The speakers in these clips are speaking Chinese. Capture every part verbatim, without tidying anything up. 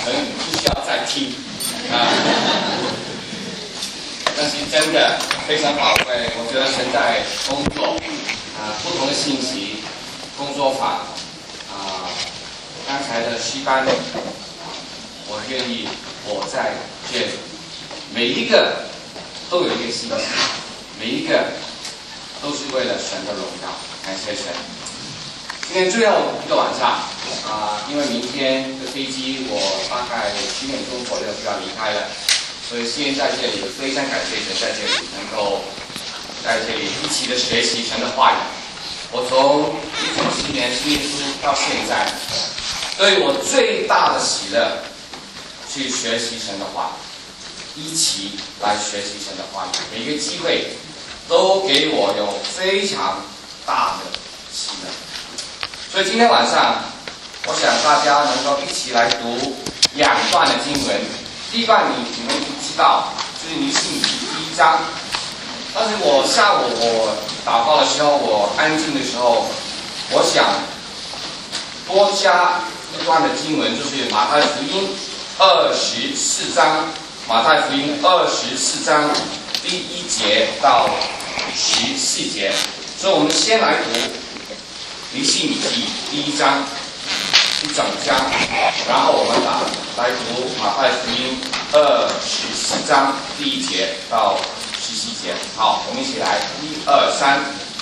可能不需要再听啊。但是真的非常宝贵，我觉得神在工作啊，不同的信息、工作法啊，刚才的诗班，我愿意我在这里，每一个都有一个信息，每一个都是为了神的荣耀，感谢神。今天最后一个晚上啊，因为明天的飞机我大概七点钟左右就要离开了。所以现在这里非常感谢神，在这里能够在这里一起的学习神的话语。我从一九七年信耶稣到现在，对我最大的喜乐去学习神的话语，一起来学习神的话语。每一个机会都给我有非常大的喜乐。所以今天晚上，我想大家能够一起来读两段的经文。第一段你你们知道，就是尼希米记第一章。但是我下午我祷告的时候，我安静的时候，我想多加一段的经文，就是马太福音二十四章，马太福音二十四章第一节到十四节。所以我们先来读尼希米记第一章。一整章，然后我们来来读马太福音二十四章第一节到十七节。好，我们一起来，一二三。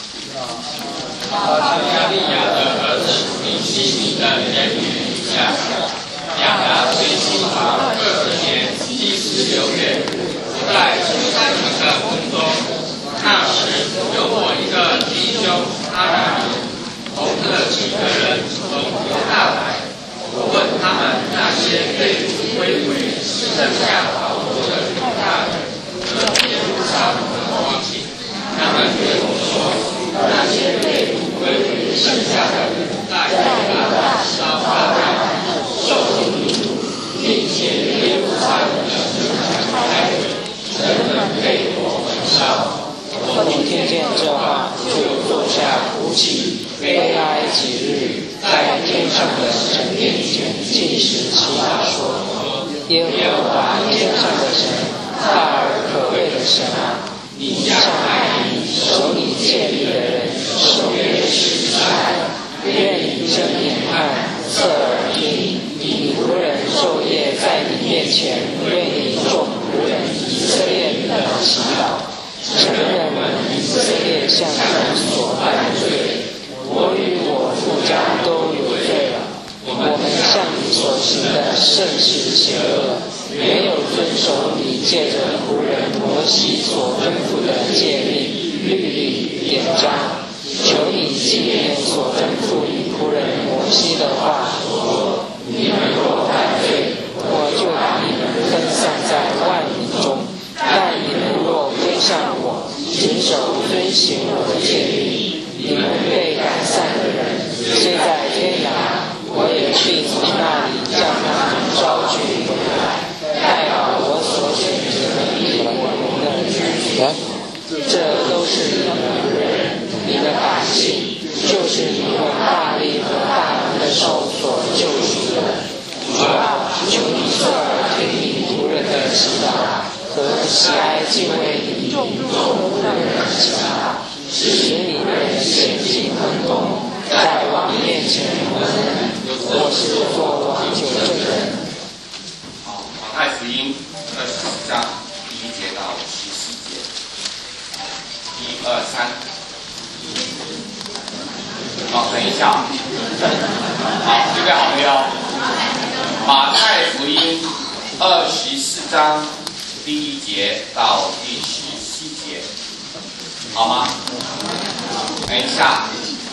亚利亚的儿子尼希米的言语如下：亚达岁新朝二十年第十六月，我在出差营的宫中，那时有我一个弟兄阿拉人。同着几个人从犹大来，我问他们那些被掳归回、剩下逃脱的犹大人和耶路撒冷的光景，他们对我说，那些被掳归回、剩下的人在犹大烧大炭，受尽凌辱，并且耶路撒冷的城墙开毁，人们被火焚烧。 我听见这话，就坐下哭泣。悲哀几日，在天上的神面前尽实祈祷说：耶和华天上的神，大而可畏的神啊，你向爱你、守你诫命的人守约施爱，愿你睁眼看，侧耳听，你仆人昼夜在你面前为你众仆人以色列的祈祷，承认以色列向神所犯罪。我与我父家都有罪了，我们向你所行的甚是邪恶，没有遵守你借着仆人摩西所吩咐的诫命、律例、典章。求你纪念所吩咐你仆人摩西的话，说：你们若犯罪，我就把你们分散在万民中；但你们若归向我，谨守遵行我的诫命，你们被赶散的人，虽在天涯，我也必从那里将他们招聚回来，带到我所选择的异国民的居所。这都是你的仆人，你的百姓，就是你用大力和大能的手所救赎的。主啊，求你侧耳听你仆人的祈祷，和喜爱敬畏你众仆人的祈祷。使你的献祭亨通，在王面前蒙恩。我是做王久正人。 好，马太福音二十四章第一节到十四节，一二三。好，等一下。好，预备好没有？马太福音二十四章第一节到第十七节。好吗？等一下，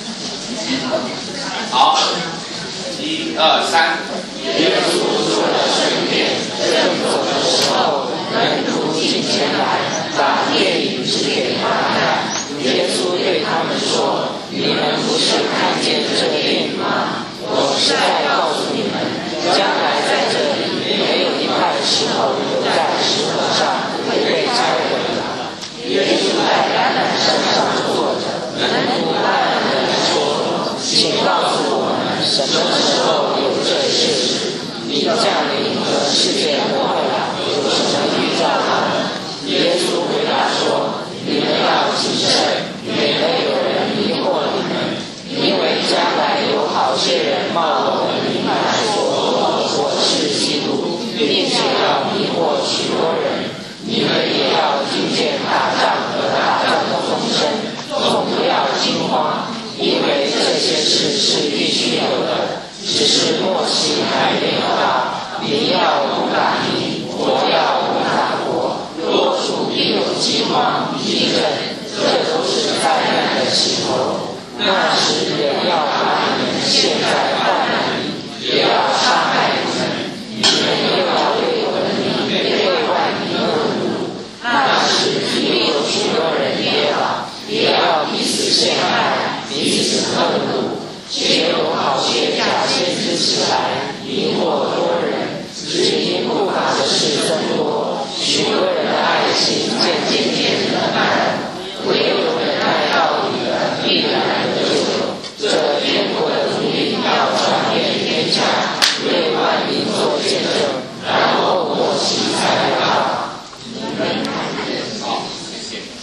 好，一二三。 耶稣出了圣殿，正走的时候，门徒进前来，把殿宇指给他看。耶稣对他们说：你们不是看见这殿宇吗？我实在告诉你们，将来在这里没有一块石头留在石头上不被拆毁的。耶稣在橄榄山上坐着，门徒暗暗地说：请告诉我们什么时候有这事？你降临要无打地，国要无打国，多处必有饥荒、地震，这都是灾难的起头。那时也要把你们陷在患难里，也要杀害你们，你们又要为我的名被万民恶怒。那时必有许多人跌倒，也要彼此陷害，彼此恨恶。且有好些假先知起来，引惑多人，只因不法的事增多，许多人的爱心渐渐变冷淡，唯有忍耐到底的必然得救。这天国的福音要传遍天下，为万民做见证，然后末期才来到。 好，谢谢。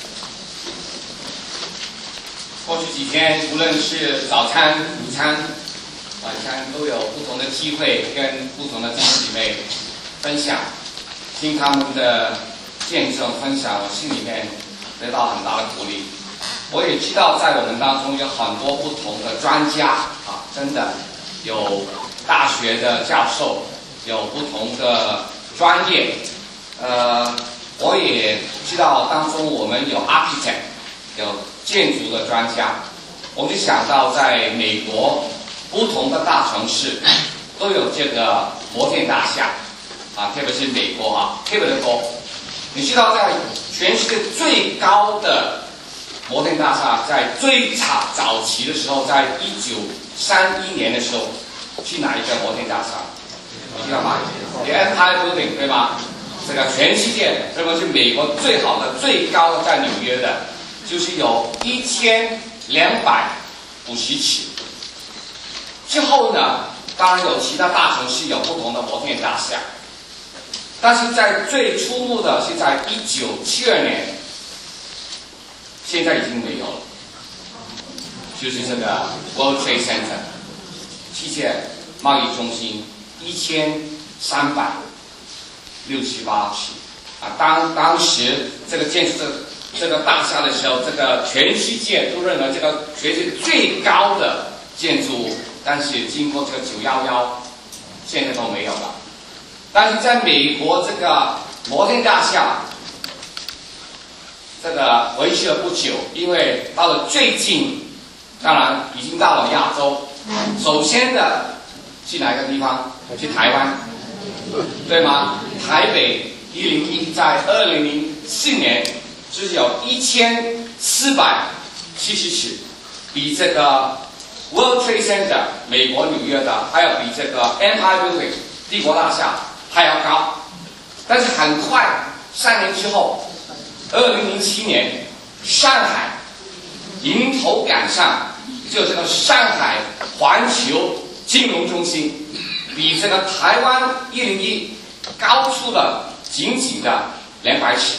过去几天，无论是早餐、午餐、晚餐，都有不同的机会跟不同的弟兄姊妹分享，听他们的见证分享，我心里面得到很大的鼓励。我也知道，在我们当中有很多不同的专家啊，真的有大学的教授，有不同的专业。呃，我也知道当中我们有 architect， 有建筑的专家。我就想到在美国不同的大城市都有这个摩天大厦啊，特别是美国啊，特别的多。你知道在全世界最高的摩天大厦，在最早早期的时候，在一九三一年的时候，去哪一个摩天大厦？你知道吗 ？The Empire Building 对吗？这个全世界认为是美国最好的、最高的，在纽约的，就是有一千两百五十尺。之后呢，当然有其他大城市有不同的摩天大厦，但是在最初目的是在一九七二年。现在已经没有了，就是这个 World Trade Center 世界贸易中心，一千三百六十八尺啊！当当时这个建设这个大厦的时候，这个全世界都认为这个全世界最高的建筑物，但是经过这个九一一，现在都没有了。但是在美国这个摩天大厦。这个维持了不久，因为到了最近，当然已经到了亚洲。首先的去哪个地方？去台湾，对吗？台北一零一在二零零四年只有一千四百七十尺，比这个 World Trade Center 美国纽约的，还有比这个 Empire Building 帝国大厦还要高。但是很快三年之后。二零零七年，上海迎头赶上，就这个上海环球金融中心，比这个台湾一零一高出了仅仅的两百尺，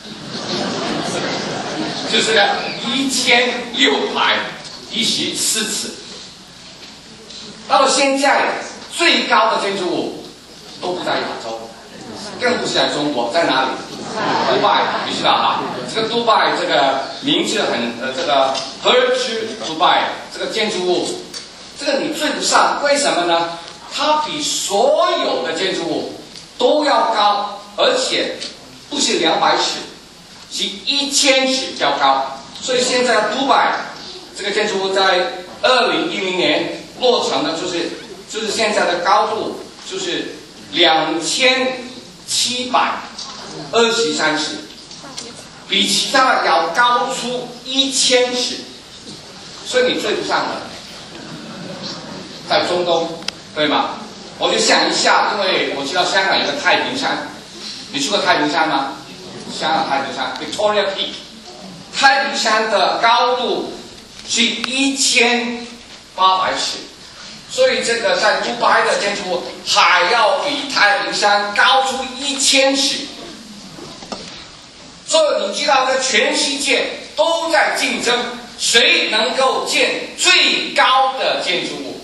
就是个一千六百一十四尺。到了现在，最高的建筑物都不在亚洲，更不是在中国，在哪里？杜拜，你知道哈？这个杜拜这个名字很呃，这个荷尔区杜拜这个建筑物，这个你追不上，为什么呢？它比所有的建筑物都要高，而且不是两百尺，是一千尺较高。所以现在杜拜这个建筑物在二零一零年落成的，就是就是现在的高度就是两千七百。二十三尺，比其他要高出一千尺，所以你追不上了。在中东，对吗？我就想一下，因为我知道香港有个太平山，你去过太平山吗？香港太平山 Victoria Peak， 太平山的高度是一千八百尺，所以这个在杜拜的建筑物还要比太平山高出一千尺。所以你知道，在全世界都在竞争，谁能够建最高的建筑物？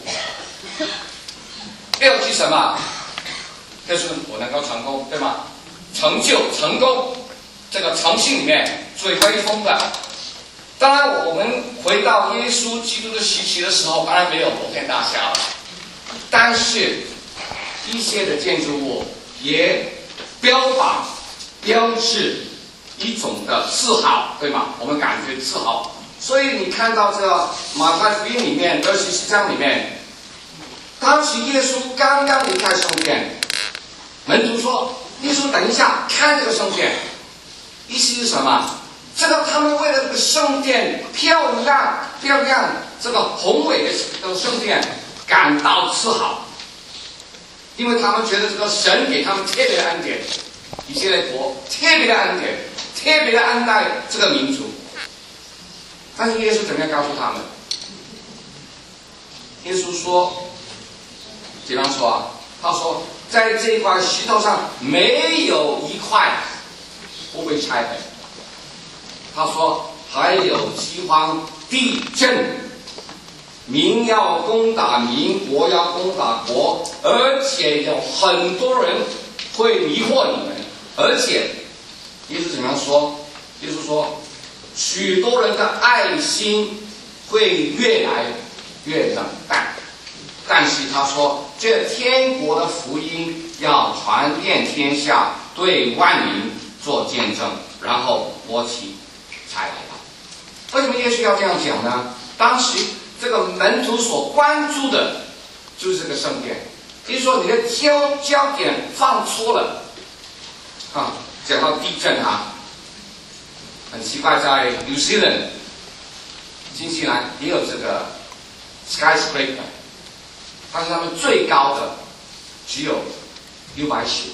标记什么？就是我能够成功，对吗？成就、成功，这个诚信里面最威风的。当然，我们回到耶稣基督的时期的时候，当然没有摩天大厦了。但是， 一些的建筑物也标榜、标志一种的自豪，对吗？我们感觉自豪。所以你看到这个马太福音里面二十七章里面，当时耶稣刚刚离开圣殿，门徒说：“耶稣，等一下，看这个圣殿。”意思是什么？这个他们为了这个圣殿漂亮、漂亮这个宏伟的这个圣殿感到自豪，因为他们觉得这个神给他们特别的恩典，以色列国特别的恩典，特别的恩待这个民族。但是耶稣怎么样告诉他们？耶稣说，比方说啊，他说在这块石头上没有一块不被拆毁。他说还有饥荒、地震，民要攻打民，国要攻打国，而且有很多人会迷惑你们，而且耶稣怎么样说？耶稣说，许多人的爱心会越来越冷淡，但是他说，这天国的福音要传遍天下，对万民做见证，然后国旗才来了。为什么耶稣要这样讲呢？当时这个门徒所关注的就是这个圣殿，也就是说你的焦焦点放错了啊。讲到地震啊，很奇怪，在 New Zealand 新西兰也有这个 skyscraper， 但是他们最高的只有六百尺。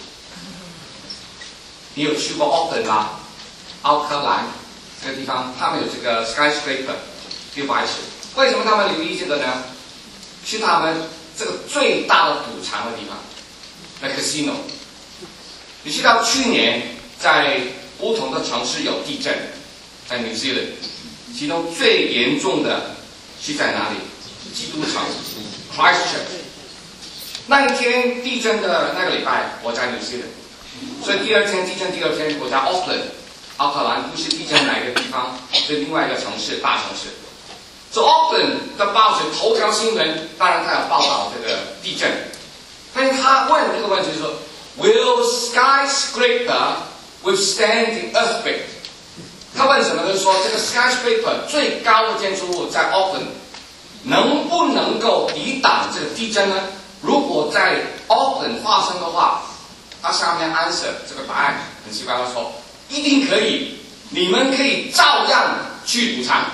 你有去过奥本吗？奥克兰这个地方，他们有这个 skyscraper 六百尺。为什么他们留意这个呢？是他们这个最大的赌场的地方，那 casino。你知道去年在不同的城市有地震，在 New Zealand， 其中最严重的是在哪里？基督城 Christchurch。那一天地震的那个礼拜，我在 New Zealand， 所以第二天地震，第二天我在 Auckland， 奥克兰不是地震哪个地方，是另外一个城市，大城市。所以 Auckland 的报纸头条新闻，当然他有报道这个地震，但是他问这个问题是说 ，Will skyscraper withstand the earthquake？ 他问什么？就是说这个 skyscraper 最高的建筑物在 Auckland 能不能够抵挡这个地震呢？如果在 Auckland 发生的话，他下面 answer 这个答案很奇怪，他说一定可以，你们可以照样去赌场。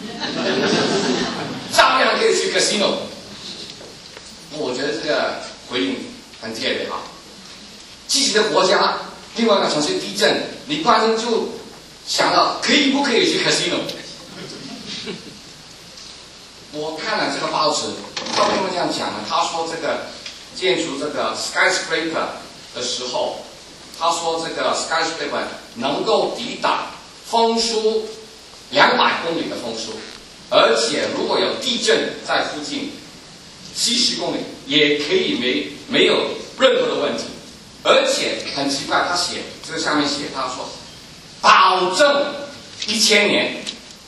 照样可以去 casino。 我觉得这个回应很特别哈。自己的国家另外一个城市地震，你关心就想到可以不可以去 casino。 我看了这个报纸，他为什么这样讲呢？他说这个建筑这个 skyscraper 的时候，他说这个 skyscraper 能够抵挡风速两百公里的风速，而且如果有地震在附近七十公里也可以没没有任何的问题。而且很奇怪，他写这个下面写，他说保证一千年。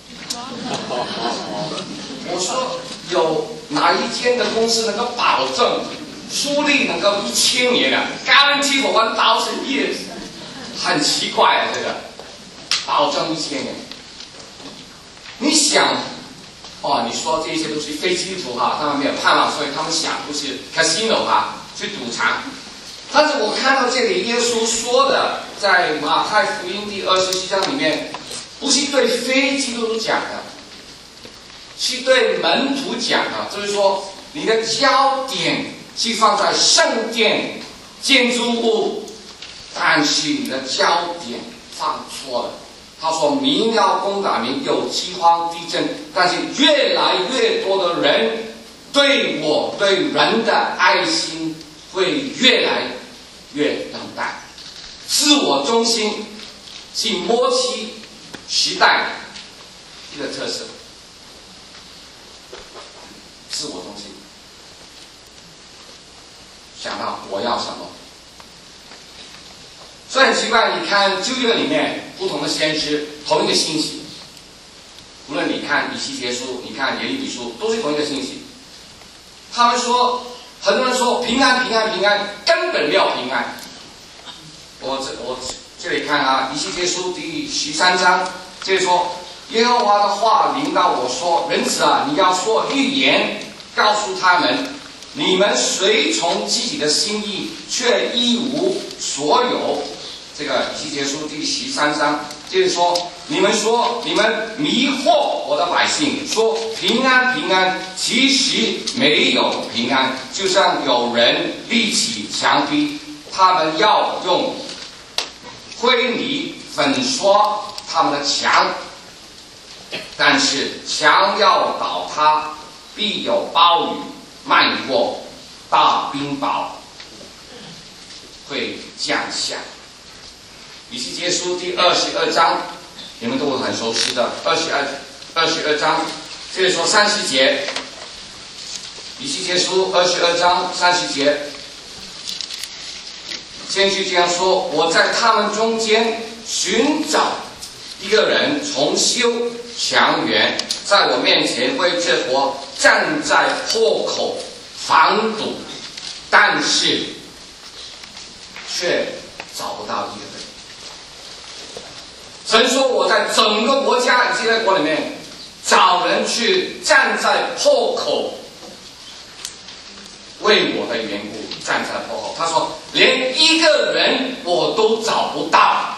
我说有哪一间的公司能够保证书利能够一千年啊 ？Guarantee for one thousand years， 很奇怪啊，这个保证一千年。你想，哦，你说这些都是非基督徒哈，他们没有盼望，所以他们想都是 casino 哈，去赌场。但是我看到这里耶稣说的，在马太福音第二十七章里面，不是对非基督徒讲的，是对门徒讲的，就是说你的焦点是放在圣殿建筑物，但是你的焦点放错了。他说民要攻打民，有饥荒地震，但是越来越多的人对我对人的爱心会越来越冷淡。自我中心是末期时代一个特色，自我中心，想到我要什么。所以很奇怪，你看旧约里面不同的先知，同一个信息，无论你看以西结书，你看耶利米书，都是同一个信息。他们说很多人说平安平安平安，根本没有平安。我这我这里看啊，以西结书第十三章，这里说耶和华的话临到我说：人子啊，你要说预言，告诉他们，你们随从自己的心意，却一无所有。这个以西结书第十三章，就是说，你们说你们迷惑我的百姓，说平安平安，其实没有平安，就像有人立起墙壁，他们要用灰泥粉刷他们的墙，但是墙要倒塌，必有暴雨漫过，大冰雹会降下。以西结书第二十二章，你们都很熟悉的二十二二十二章，这里说三十节，以西结书二十二章三十节，先去这样说：我在他们中间寻找一个人，重修墙垣，在我面前为这国站在破口防堵，但是却找不到一个人。神说：我在整个国家以色列国里面找人去站在破口，为我的缘故站在破口。他说连一个人我都找不到。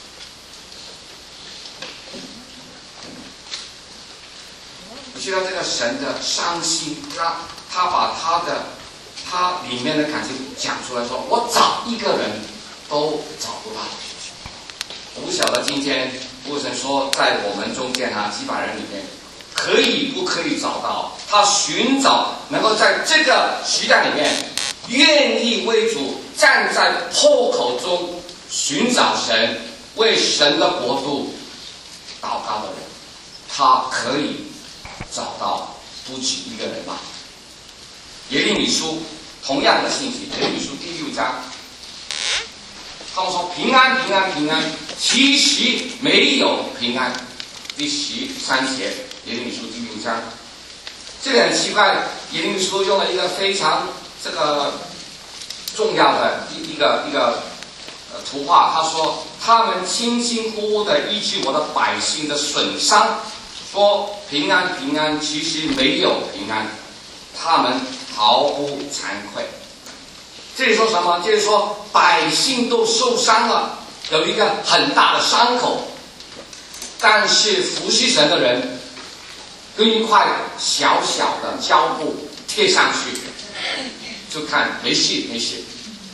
你知道这个神的伤心，他他把他的他里面的感情讲出来说，我找一个人都找不到。我不晓得今天父神说在我们中间啊几百人里面可以不可以找到他，寻找能够在这个时代里面愿意为主站在破口中寻找神，为神的国度祷告的人，他可以找到不止一个人吧。耶利米书同样的信息，耶利米书第六章，他们说平安平安平安，其实没有平安。第十三节，耶利米书第六章，这个很奇怪，耶利米书用了一个非常这个重要的一一个一个呃图画，他说他们辛辛苦苦的医治我的百姓的损伤，说平安平安，其实没有平安，他们毫不惭愧。这里说什么？就是说百姓都受伤了，有一个很大的伤口，但是服侍神的人跟一块小小的胶布贴上去，就看没事没事。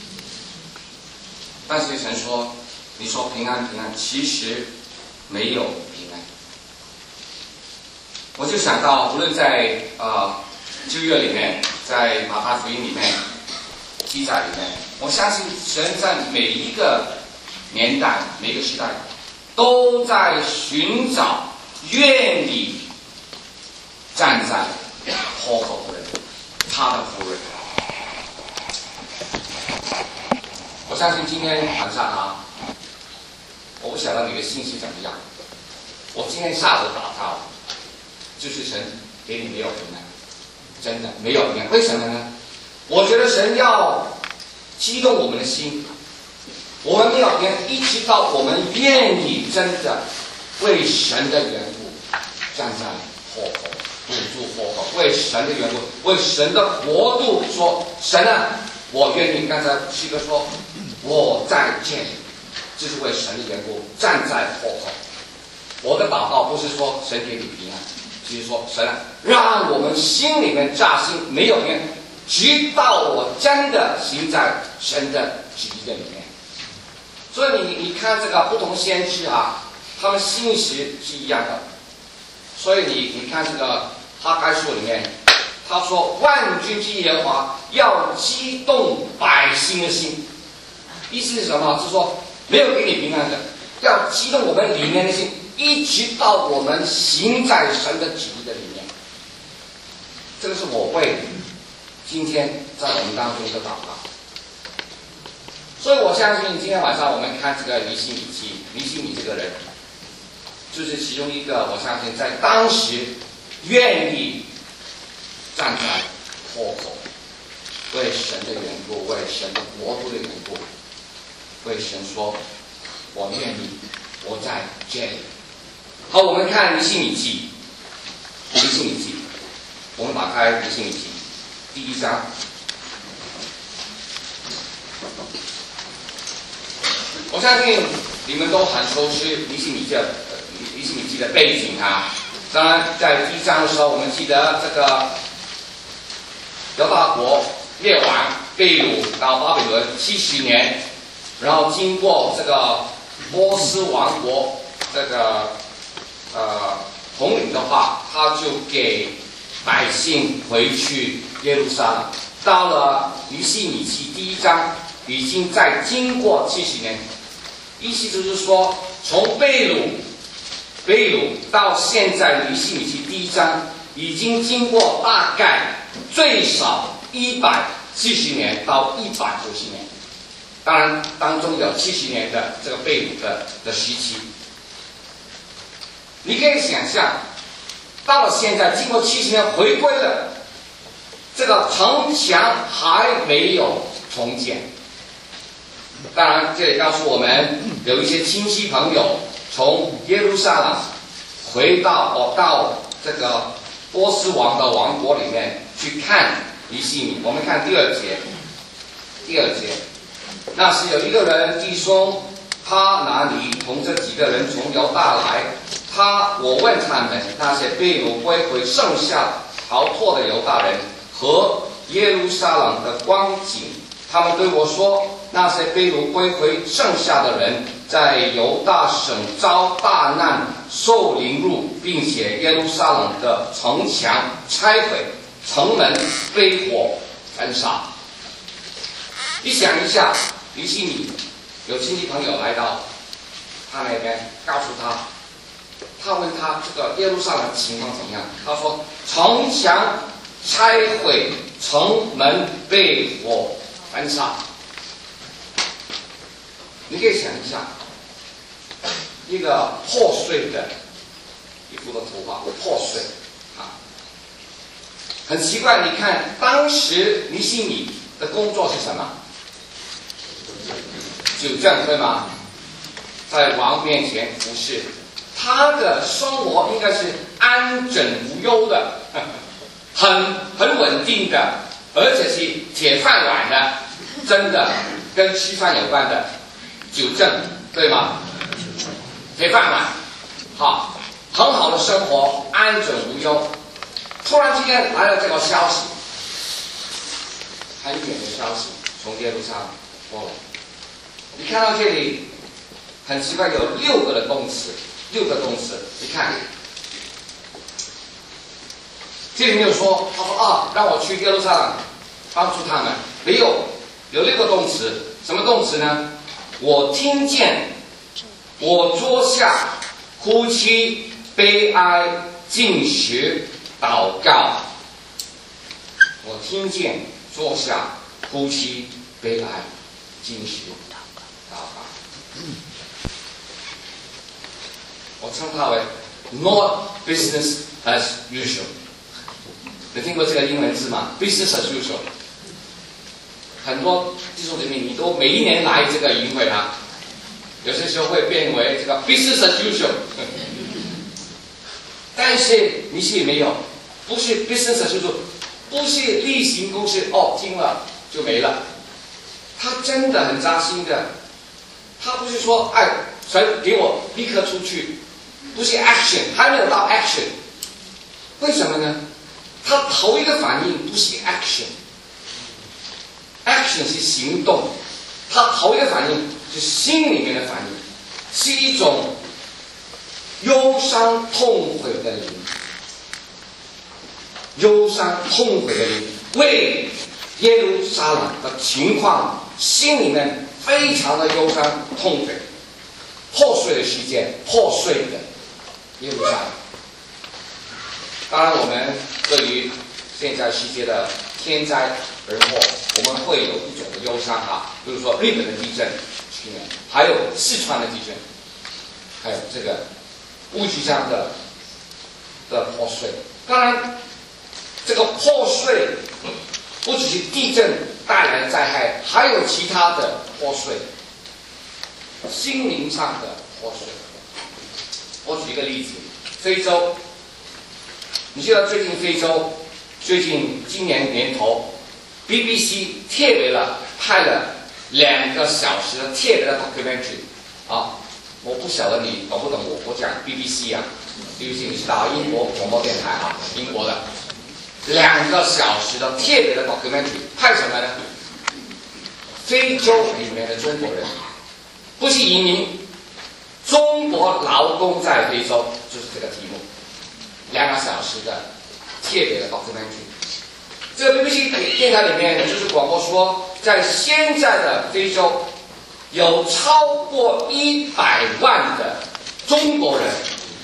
但是神说，你说平安平安，其实没有平安。我就想到，无论在呃旧约里面，在马太福音里面记载里面，我相信神在每一个年代、每个时代，都在寻找愿意站在破口的人，他的仆人。我相信今天晚上啊，我不晓得你的信息怎么样。我今天下午祷告，就是神给你没有平安，真的没有平安。为什么呢？我觉得神要激动我们的心，我们没有平安，一直到我们愿意真的为神的缘故站在破口，堵住破口，为神的缘故，为神的国度说，神啊，我愿意。刚才七哥说，我在这里，就是为神的缘故站在破口。我的祷告不是说神给你平安，只是说神啊，让我们心里面扎心，没有平安，直到我真的行在神的旨意的里面。所以你你看这个不同先知啊，他们信息是一样的。所以你你看这个哈该书里面，他说万军之耶和华要激动百姓的心，意思是什么？是说没有给你平安的，要激动我们里面的心，一直到我们行在神的旨意的里面。这个是我为今天在我们当中的祷告。所以我相信今天晚上我们看这个尼希米记，尼希米这个人就是其中一个，我相信在当时愿意站在破口为神的缘故，为神的国度的缘故，为神说，我愿意活在这里。好，我们看尼希米记，尼希米记，我们打开尼希米记第一章。我相信你们都很熟悉尼希米记的尼希米记的背景啊。当然，在第一章的时候，我们记得这个犹大国灭亡，被掳到巴比伦七十年，然后经过这个波斯王国这个呃统领的话，他就给百姓回去耶路撒冷。到了尼希米记第一章，已经在经过七十年，意思就是说，从被掳被掳到现在尼希米记第一章，已经经过大概最少一百七十年到一百九十年，当然当中有七十年的这个被掳的的时期。你可以想象，到了现在经过七十年回归了，这个城墙还没有重建。当然，这里告诉我们，有一些亲戚朋友从耶路撒冷回到哦到这个波斯王的王国里面去看尼希米。我们看第二节，第二节，那时有一个人弟兄哈拿尼同这几个人从犹大来，他我问他们那些被掳归回剩下逃脱的犹大人和耶路撒冷的光景，他们对我说，那些被掳归回剩下的人在犹大省遭大难，受凌辱，并且耶路撒冷的城墙拆毁，城门被火焚烧。你想一下，尼希米有亲戚朋友来到他那边，告诉他，他问他这个耶路撒冷情况怎么样？他说城墙拆毁，城门被火焚烧。你可以想一下，一个破碎的一幅的图画，破碎啊，很奇怪。你看当时尼希米的工作是什么？纠正，对吗？在王面前服侍，他的生活应该是安枕无忧的，很很稳定的，而且是铁饭碗的，真的跟吃饭有关的。纠正，对吗？铁饭碗，好，很好的生活，安枕无忧。突然之间来了这个消息，很远的消息从耶路撒冷过来。你看到这里，很奇怪，有六个的动词，六个动词。你看，这里没有说，他说啊，让我去耶路撒冷帮助他们，没有，有六个动词。什么动词呢？我听见，我坐下，哭泣、悲哀、进食、祷告。我听见，坐下，哭泣、悲哀、进食、祷告。我称它为 not business as usual。你听过这个英文字吗 ？business as usual。很多弟兄姊妹，你都每一年来这个营会啊，有些时候会变为这个 business as usual。但是尼希米没有，不是 business as usual， 不是例行公事，哦，听了就没了。他真的很扎心的，他不是说哎，神给我立刻出去，不是 action， 还没有到 action。为什么呢？他头一个反应不是 action。action 是行动，他头一个反应是心里面的反应，是一种忧伤痛悔的灵，忧伤痛悔的灵，为耶路撒冷的情况，心里面非常的忧伤痛悔，破碎的世界，破碎的耶路撒冷。当然，我们对于现在世界的天灾人祸，我们会有一种的忧伤啊，比如说日本的地震去年，还有四川的地震，还有这个物质上的的破碎。当然，这个破碎不只是地震带来的灾害，还有其他的破碎，心灵上的破碎。我举一个例子，非洲，你知道最近非洲，最近今年年头 ，B B C 特别了拍了两个小时的特别的 documentary 啊，我不晓得你懂不懂我我讲 B B C 啊 ，B B C 你知道英国广播电台啊，英国的两个小时的特别的 documentary 拍什么呢？非洲里面的中国人，不是移民。中国劳工在非洲就是这个题目，两个小时的特别的 documentary。这个 B B C 电台里面就是广播说，在现在的非洲有超过一百万的中国人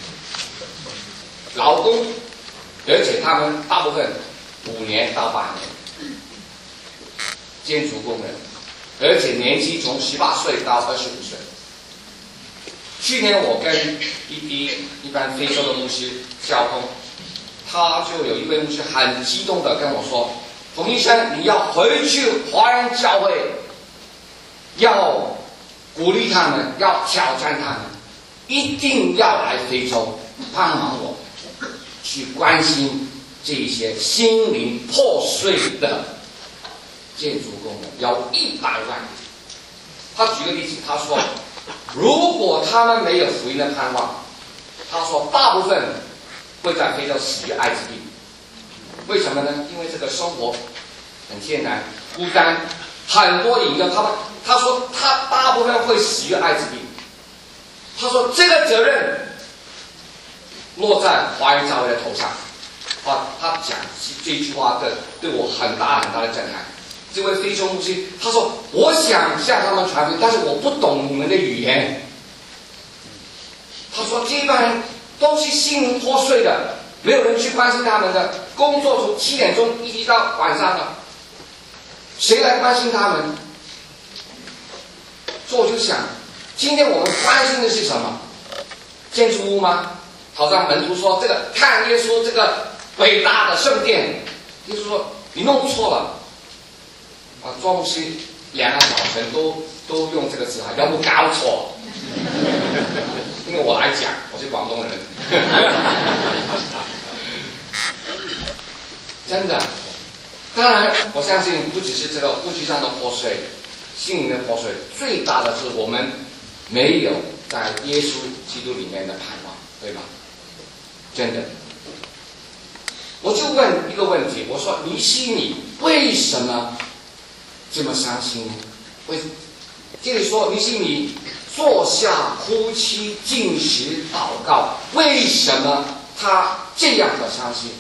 劳工，而且他们大部分五年到八年，建筑工人，而且年纪从十八岁到二十五岁。去年我跟一批一般非洲的牧师交通，他就有一位牧师很激动的跟我说：“冯医生，你要回去华人教会，要鼓励他们，要挑战他们，一定要来非洲帮忙我，去关心这些心灵破碎的建筑工人，有一百万。”他举个例子，他说，如果他们没有福音的盼望，他说大部分会在非洲死于艾滋病。为什么呢？因为这个生活很艰难、孤单，很多引诱他们。他说他大部分会死于艾滋病。他说这个责任落在华人教会的头上。啊，他讲这句话的对我很大很大的震撼。这位非洲牧师他说：“我想向他们传福音，但是我不懂你们的语言。”他说：“这帮人都是心灵破碎的，没有人去关心他们的，工作从七点钟一直到晚上的，谁来关心他们？”所以我就想，今天我们关心的是什么？建筑物吗？好像门徒说：“这个看耶稣这个伟大的圣殿。”耶稣说：“你弄错了。”啊，庄牧师两个早晨都都用这个词啊，有冇搞错？因为我来讲，我是广东人，真的。当然，我相信不只是这个物质上的破碎，心灵的破碎，最大的是我们没有在耶稣基督里面的盼望，对吗？真的。我就问一个问题，我说尼西米为什么这么伤心？为这里说尼西米坐下哭泣进食祷告，为什么他这样的伤心？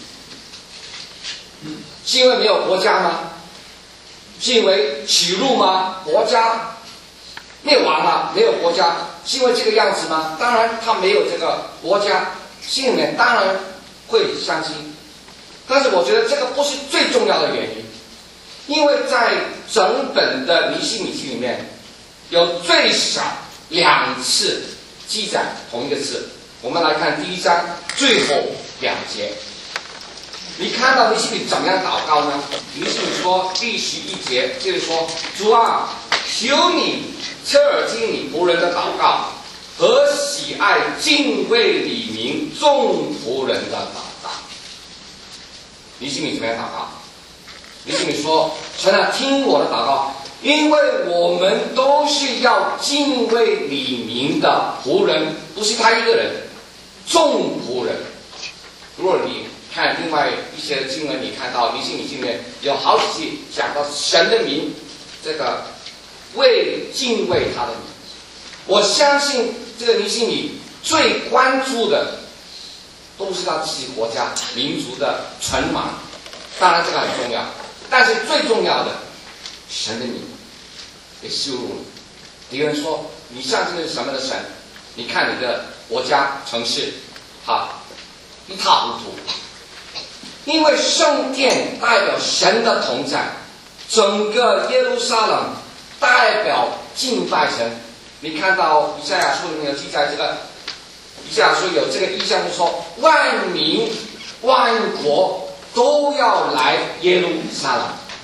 是因为没有国家吗？是因为耻辱吗？国家灭亡了，没有国家，是因为这个样子吗？当然他没有这个国家，心里面当然会伤心。但是我觉得这个不是最重要的原因，因为在整本的尼希米记里面有最少两次记载同一个字。我们来看第一章最后两节，你看到尼希米怎么样祷告呢？尼希米说第十一节就是说，主啊，求你侧耳听你仆人的祷告，和喜爱敬畏你名众仆人的祷告。尼希米怎么样祷告？尼希米说：“神啊，听我的祷告，因为我们都是要敬畏你名的仆人，不是他一个人，众仆人。”如果你看另外一些经文，你看到尼希米经里面有好几句讲到神的名，这个为敬畏他的名。我相信这个尼希米最关注的都是他自己国家民族的存亡，当然这个很重要，但是最重要的，神的名被羞辱了。敌人说你象征的是什么的神？你看你的国家城市，好一塌糊涂。因为圣殿代表神的同在，整个耶路撒冷代表敬拜神。你看到以赛亚书里面有记载，这个以赛亚书有这个意象，就说万民万国都要来耶路撒冷来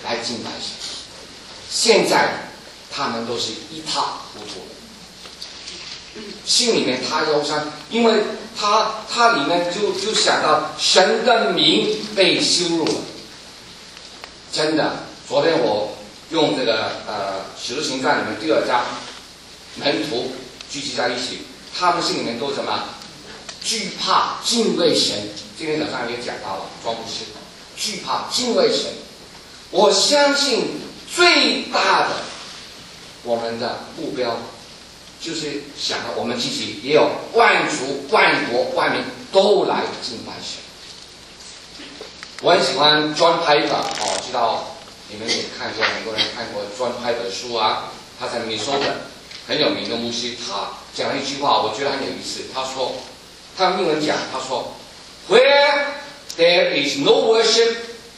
来敬拜神。现在他们都是一塌糊涂了，心里面他忧伤，因为他他里面就就想到神的名被羞辱了。真的，昨天我用这个呃《使徒行传》里面第二章，门徒聚集在一起，他们心里面都什么？惧怕敬畏神。今天早上也讲到了，庄牧师惧怕敬畏神。我相信最大的我们的目标就是想到我们自己也有万族万国万民都来敬拜神。我很喜欢 John Piper 哦，知道你们也看过，很多人看过 John Piper 的书啊，他在密苏里很有名的牧师，他讲了一句话，我觉得很有意思。他说，他用英文讲，他说 ，Where there is no worship,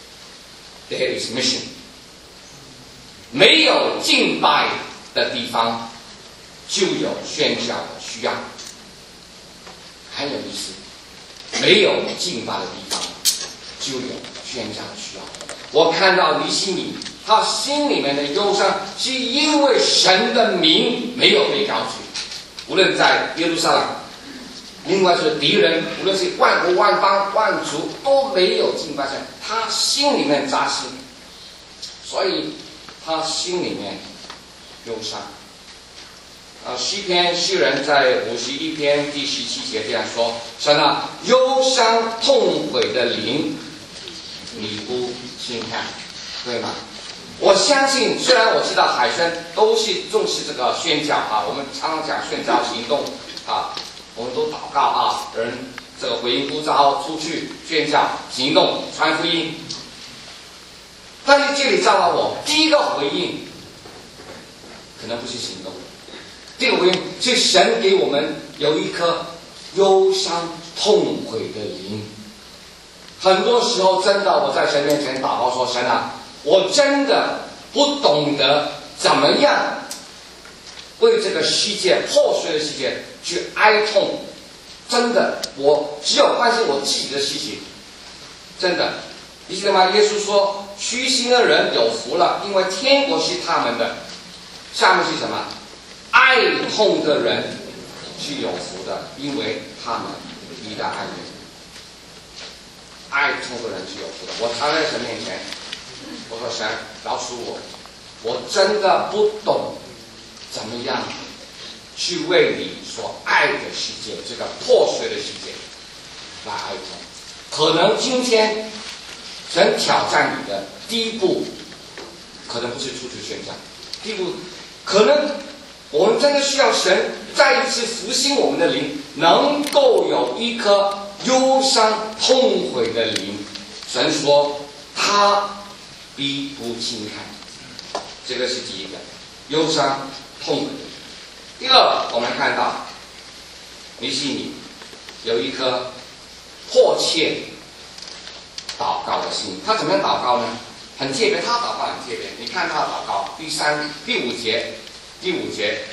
there is mission。没有敬拜的地方，就有宣教的需要，很有意思。没有敬拜的地方，就有宣教的需要。我看到尼希米，他心里面的忧伤，是因为神的名没有被高举，无论在耶路撒冷，另外是敌人，无论是万国万邦万族都没有敬拜神，他心里面扎心，所以他心里面忧伤。啊，诗篇诗人在五十一篇第十七节这样说：神啊，忧伤痛悔的灵，你不轻看，对吗？我相信，虽然我知道海参都是重视这个宣教啊，我们常常讲宣教行动啊，我们都祷告啊，人这个回应呼召出去宣教行动传福音。但是这里照到我第一个回应，可能不是行动。这个回应是神给我们有一颗忧伤痛悔的灵。很多时候真的我在神面前祷告说，神啊，我真的不懂得怎么样为这个世界破碎的世界去哀痛。真的，我只有关心我自己的事情。真的，你记得吗？耶稣说，虚心的人有福了，因为天国是他们的。下面是什么？爱痛的人是有福的，因为他们离得爱人。爱痛的人是有福的。我常在神面前，我说神，饶恕我，我真的不懂怎么样去为你所爱的世界，这个破碎的世界来爱痛。可能今天神挑战你的第一步，可能不是出去宣讲，第一步可能我们真的需要神再一次复兴我们的灵，能够有一颗忧伤痛悔的灵。神说他必不轻看，这个是第一个忧伤痛悔的灵。第二，我们看到尼希米有一颗迫切祷告的心。他怎么样祷告呢？很特别，他祷告很特别。你看他的祷告，第三、第五节。第五节，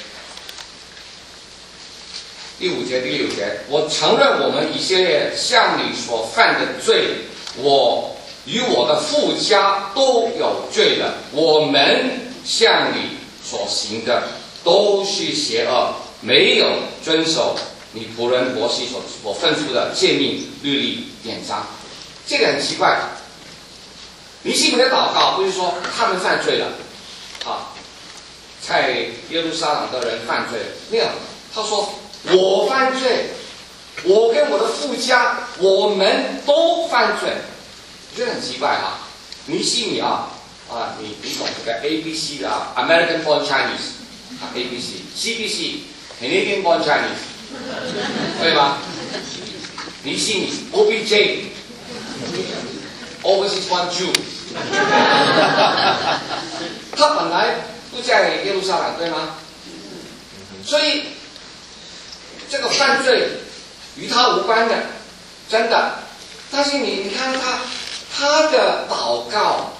第五节、第六节，我承认我们以色列向你所犯的罪，我与我的父家都有罪了。我们向你所行的都是邪恶，没有遵守你仆人摩西所所吩咐的诫命、律例、典章。这个很奇怪，尼希米的祷告不是说他们犯罪了啊，在耶路撒冷的人犯罪，没有，他说我犯罪，我跟我的父家，我们都犯罪。我觉得很奇怪啊，尼希米啊啊，你你懂这个 A B C 的啊 ，American born Chinese 啊 A B C，C B C Canadian born Chinese， 对吗？尼希米 O B J，Overseas born Jew， 他本来不在耶路撒冷，对吗？所以这个犯罪与他无关的，真的。但是你你看他他的祷告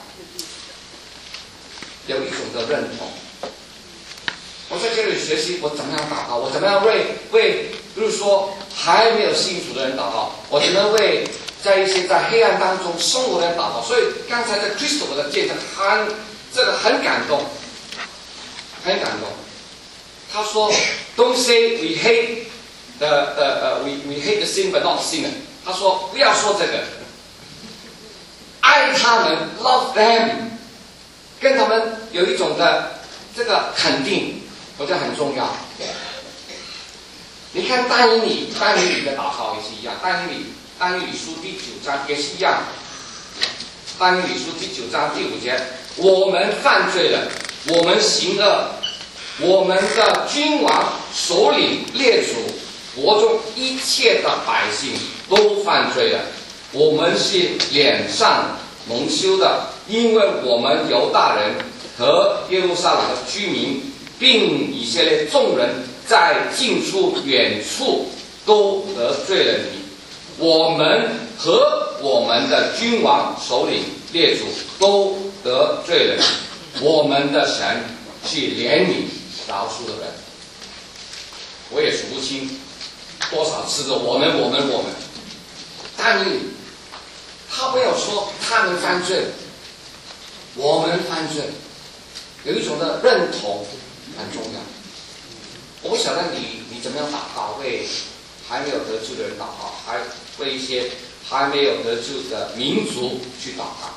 有一种的认同。我在这里学习，我怎么样祷告？我怎么样为为，比如说还没有信主的人祷告？我怎么为在一些在黑暗当中生活的祷告。所以刚才在 Christopher 的见证很这个很感动，很感动。他说 ，Don't say we hate the 呃呃 we we hate the sin but not the sinner。他说不要说这个，爱他们 ，love them， 跟他们有一种的这个肯定，我觉得很重要。你看但以理，但以理的祷告也是一样，但以理但以理书第九章也是一样。但以理书第九章第五节，我们犯罪了，我们行恶。我们的君王、首领、列祖、国中一切的百姓都犯罪了。我们是脸上蒙羞的，因为我们犹大人和耶路撒冷的居民，并以色列众人在近处、远处都得罪了你。我们和我们的君王、首领、列祖都得罪了你。我们的神是怜悯饶恕的人，我也数不清多少次的我们我们我们，但你他没有说他们犯罪，我们犯罪，有一种的认同很重要。我不晓得你你怎么样祷告，为还没有得救的人祷告，还为一些还没有得救的民族去祷告。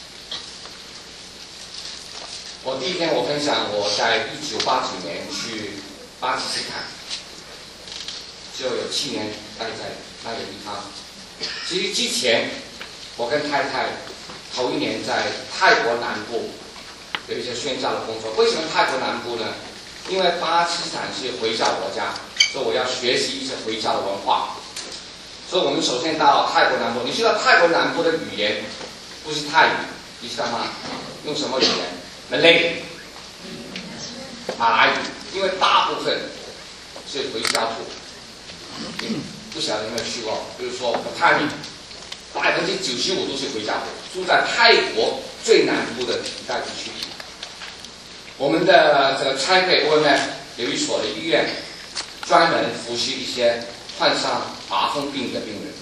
我第一天我分享我在一九八九年去巴基斯坦，就有七年待在那个地方。其实之前我跟太太头一年在泰国南部有一些宣教的工作。为什么泰国南部呢？因为巴基斯坦是回教国家，所以我要学习一些回教的文化。所以我们首先到泰国南部。你知道泰国南部的语言不是泰语，你知道吗？用什么语言？Malay， 马来语，因为大部分是回教徒，不晓得有没有去过？比如说我泰语，百分之九十五都是回教徒，住在泰国最南部的一带地区。我们的这个差会 O M F 有一所的医院，专门服侍一些患上麻风病的病人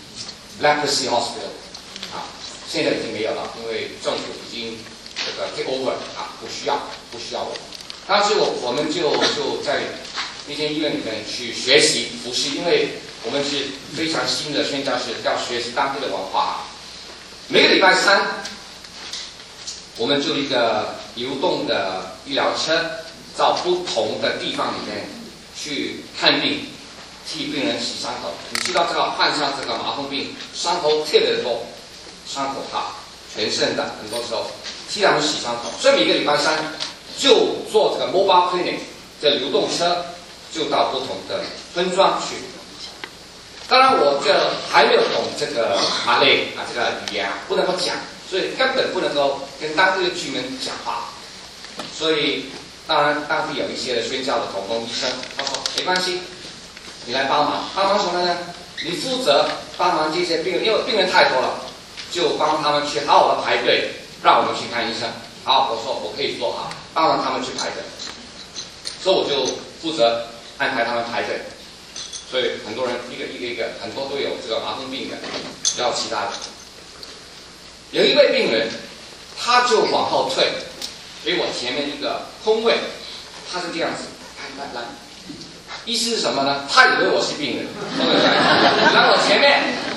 ，Leprosy Hospital， 啊，现在已经没有了，因为政府已经。这个 take over 啊，不需要，不需要我。当时我我们就就在那间医院里面去学习服侍，因为我们是非常新的宣教士，要学习当地的文化。每个礼拜三，我们就一个流动的医疗车，到不同的地方里面去看病，替病人洗伤口。你知道这个患上这个麻风病，伤口特别的多，伤口大，全身的，很多时候。替他们洗伤口，所以每个礼拜三就坐这个 mobile clinic 的流动车，就到不同的村庄去。当然，我这还没有懂这个马来啊这个语言啊，不能够讲，所以根本不能够跟当地的居民讲话。所以，当然当地有一些的宣教的同工医生，他说没关系，你来帮忙，帮忙什么呢？你负责帮忙这些病人，因为病人太多了，就帮他们去好好的排队。让我们去看医生。好，我说我可以做好，帮忙他们去排队，所以我就负责安排他们排队。所以很多人一个一个一个，很多都有这个麻风病的，然后其他的。有一位病人，他就往后退，给我前面一个空位，他是这样子，来来来，意思是什么呢？他以为我是病人，来我前面。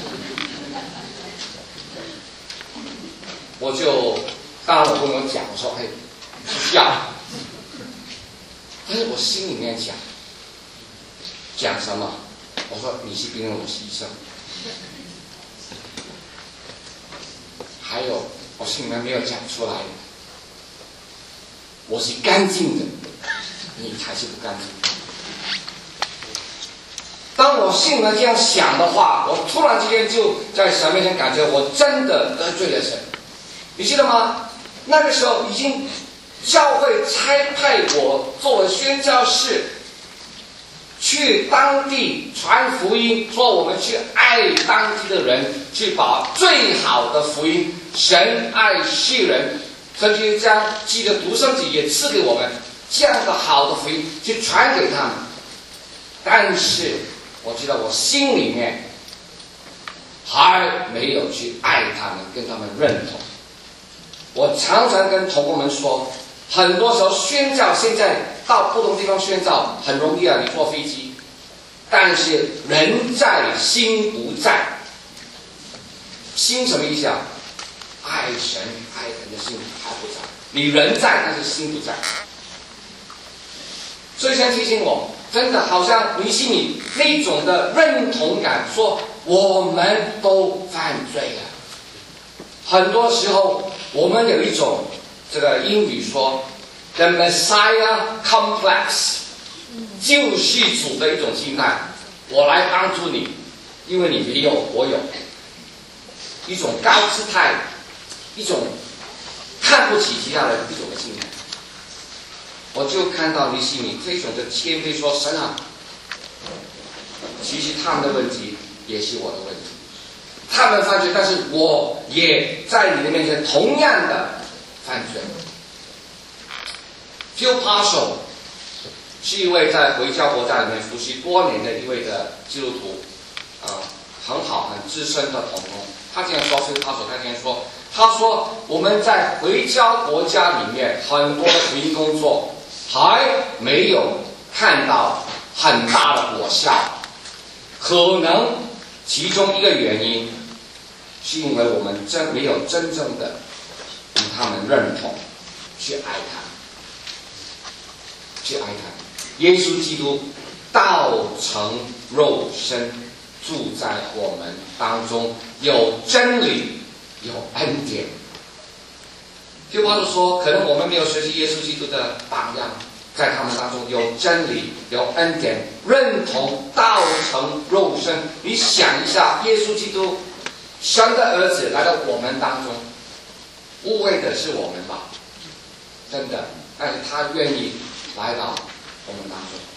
我就，当然我跟我讲，我说，哎，不需要。但是我心里面讲，讲什么？我说你是病人，我是医生。还有，我心里面没有讲出来，我是干净的，你才是不干净。当我心里面这样想的话，我突然之间就在神面前感觉我真的得罪了神。你记得吗？那个时候已经教会差派我作为宣教士，去当地传福音，说我们去爱当地的人，去把最好的福音，神爱世人，甚至将基督的独生子也赐给我们，这样的好的福音去传给他们。但是我知道我心里面还没有去爱他们，跟他们认同。我常常跟同工们说，很多时候宣教现在到不同地方宣教很容易啊，你坐飞机，但是人在心不在。心什么意思啊？爱神爱人的心还不在，你人在，但是心不在。所以先提醒我，真的好像尼希米那种的认同感，说我们都犯罪了。很多时候我们有一种这个英语说 the Messiah complex， 救世主的一种心态，我来帮助你，因为你没有，我有。一种高姿态，一种看不起其他人，一种的心态。我就看到尼希米这种的谦卑说：“神啊，其实他们的问题也是我的问题，他们犯罪，但是我也在你的面前同样的犯罪。” Phil Parshall 是一位在回教国家里面服侍多年的一位的基督徒，啊、呃，很好、很资深的同工。他这样说，是他所他这样说，他说我们在回教国家里面很多的福音工作还没有看到很大的果效，可能其中一个原因是因为我们真没有真正的与他们认同，去爱他，去爱他。耶稣基督道成肉身，住在我们当中，有真理，有恩典。就或者说，可能我们没有学习耶稣基督的榜样，在他们当中有真理，有恩典，认同道成肉身。你想一下，耶稣基督神的儿子来到我们当中，误会的是我们吧？真的，但是他愿意来到我们当中。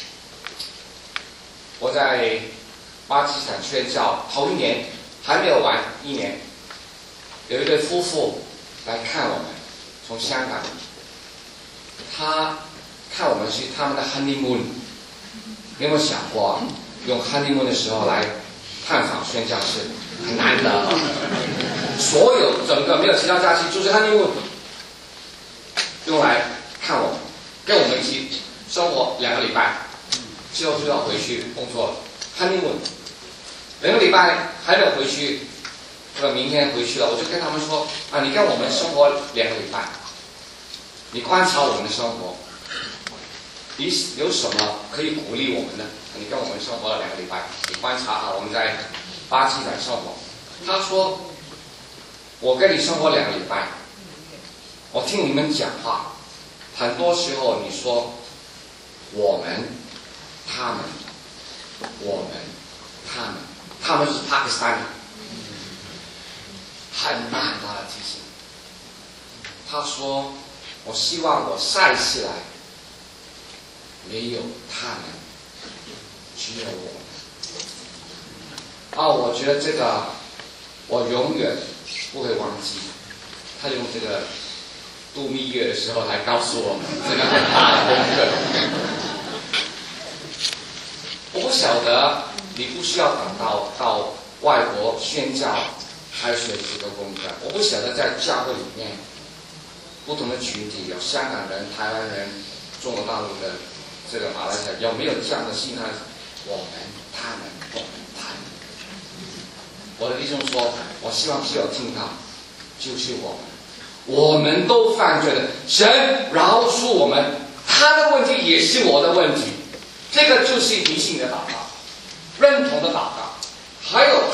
我在巴基斯坦宣教头一年还没有完一年，有一对夫妇来看我们，从香港，他看我们是他们的 honeymoon。你有没有想过、啊，用 honeymoon 的时候来探访宣教是很难的，所有整个没有其他假期，就是 honeymoon， 用来看我们，跟我们一起生活两个礼拜，之后就要回去工作了。honeymoon 两个礼拜还没有回去，这个明天回去了，我就跟他们说啊，你跟我们生活两个礼拜，你观察我们的生活，你有什么可以鼓励我们呢？你跟我们生活了两个礼拜，你观察啊，我们在巴基斯坦生活。他说，我跟你生活两个礼拜，我听你们讲话，很多时候你说我们、他们、我们、他们，他们是巴基斯坦人，很大很大的提醒。他说，我希望我下一次来，没有他们，只有我们。啊，我觉得这个我永远不会忘记。他用这个度蜜月的时候来告诉我这个很大的功课。我不晓得你不需要等到到外国宣教才学这个功课。我不晓得在教会里面不同的群体，有香港人、台湾人、中国大陆的这个马来西亚，有没有这样的心态？我们、他们、我们、他们。我的弟兄说，我希望只有听到，就是我们，我们都犯罪了，神饶恕我们，他的问题也是我的问题，这个就是理性的祷告，认同的祷告。还有，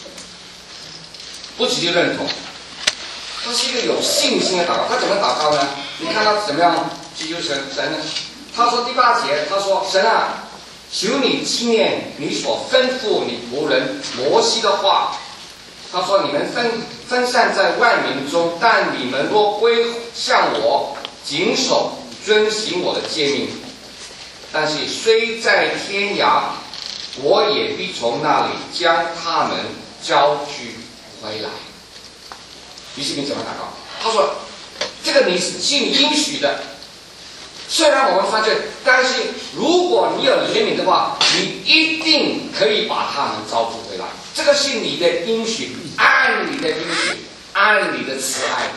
不只是认同，他是一个有信心的祷告。他怎么祷告呢？你看他怎么样祈求神神呢？他说第八节，他说神啊，求你纪念你所吩咐你仆人摩西的话。他说你们分分散在万民中，但你们若归向我，谨守遵行我的诫命，但是虽在天涯，我也必从那里将他们招聚回来。于是你怎么祷告？他说这个你是你应许的，虽然我们犯罪，但是如果你有怜悯的话，你一定可以把他们招聚回来。 这个是你的应许，按你的应许，按你的慈爱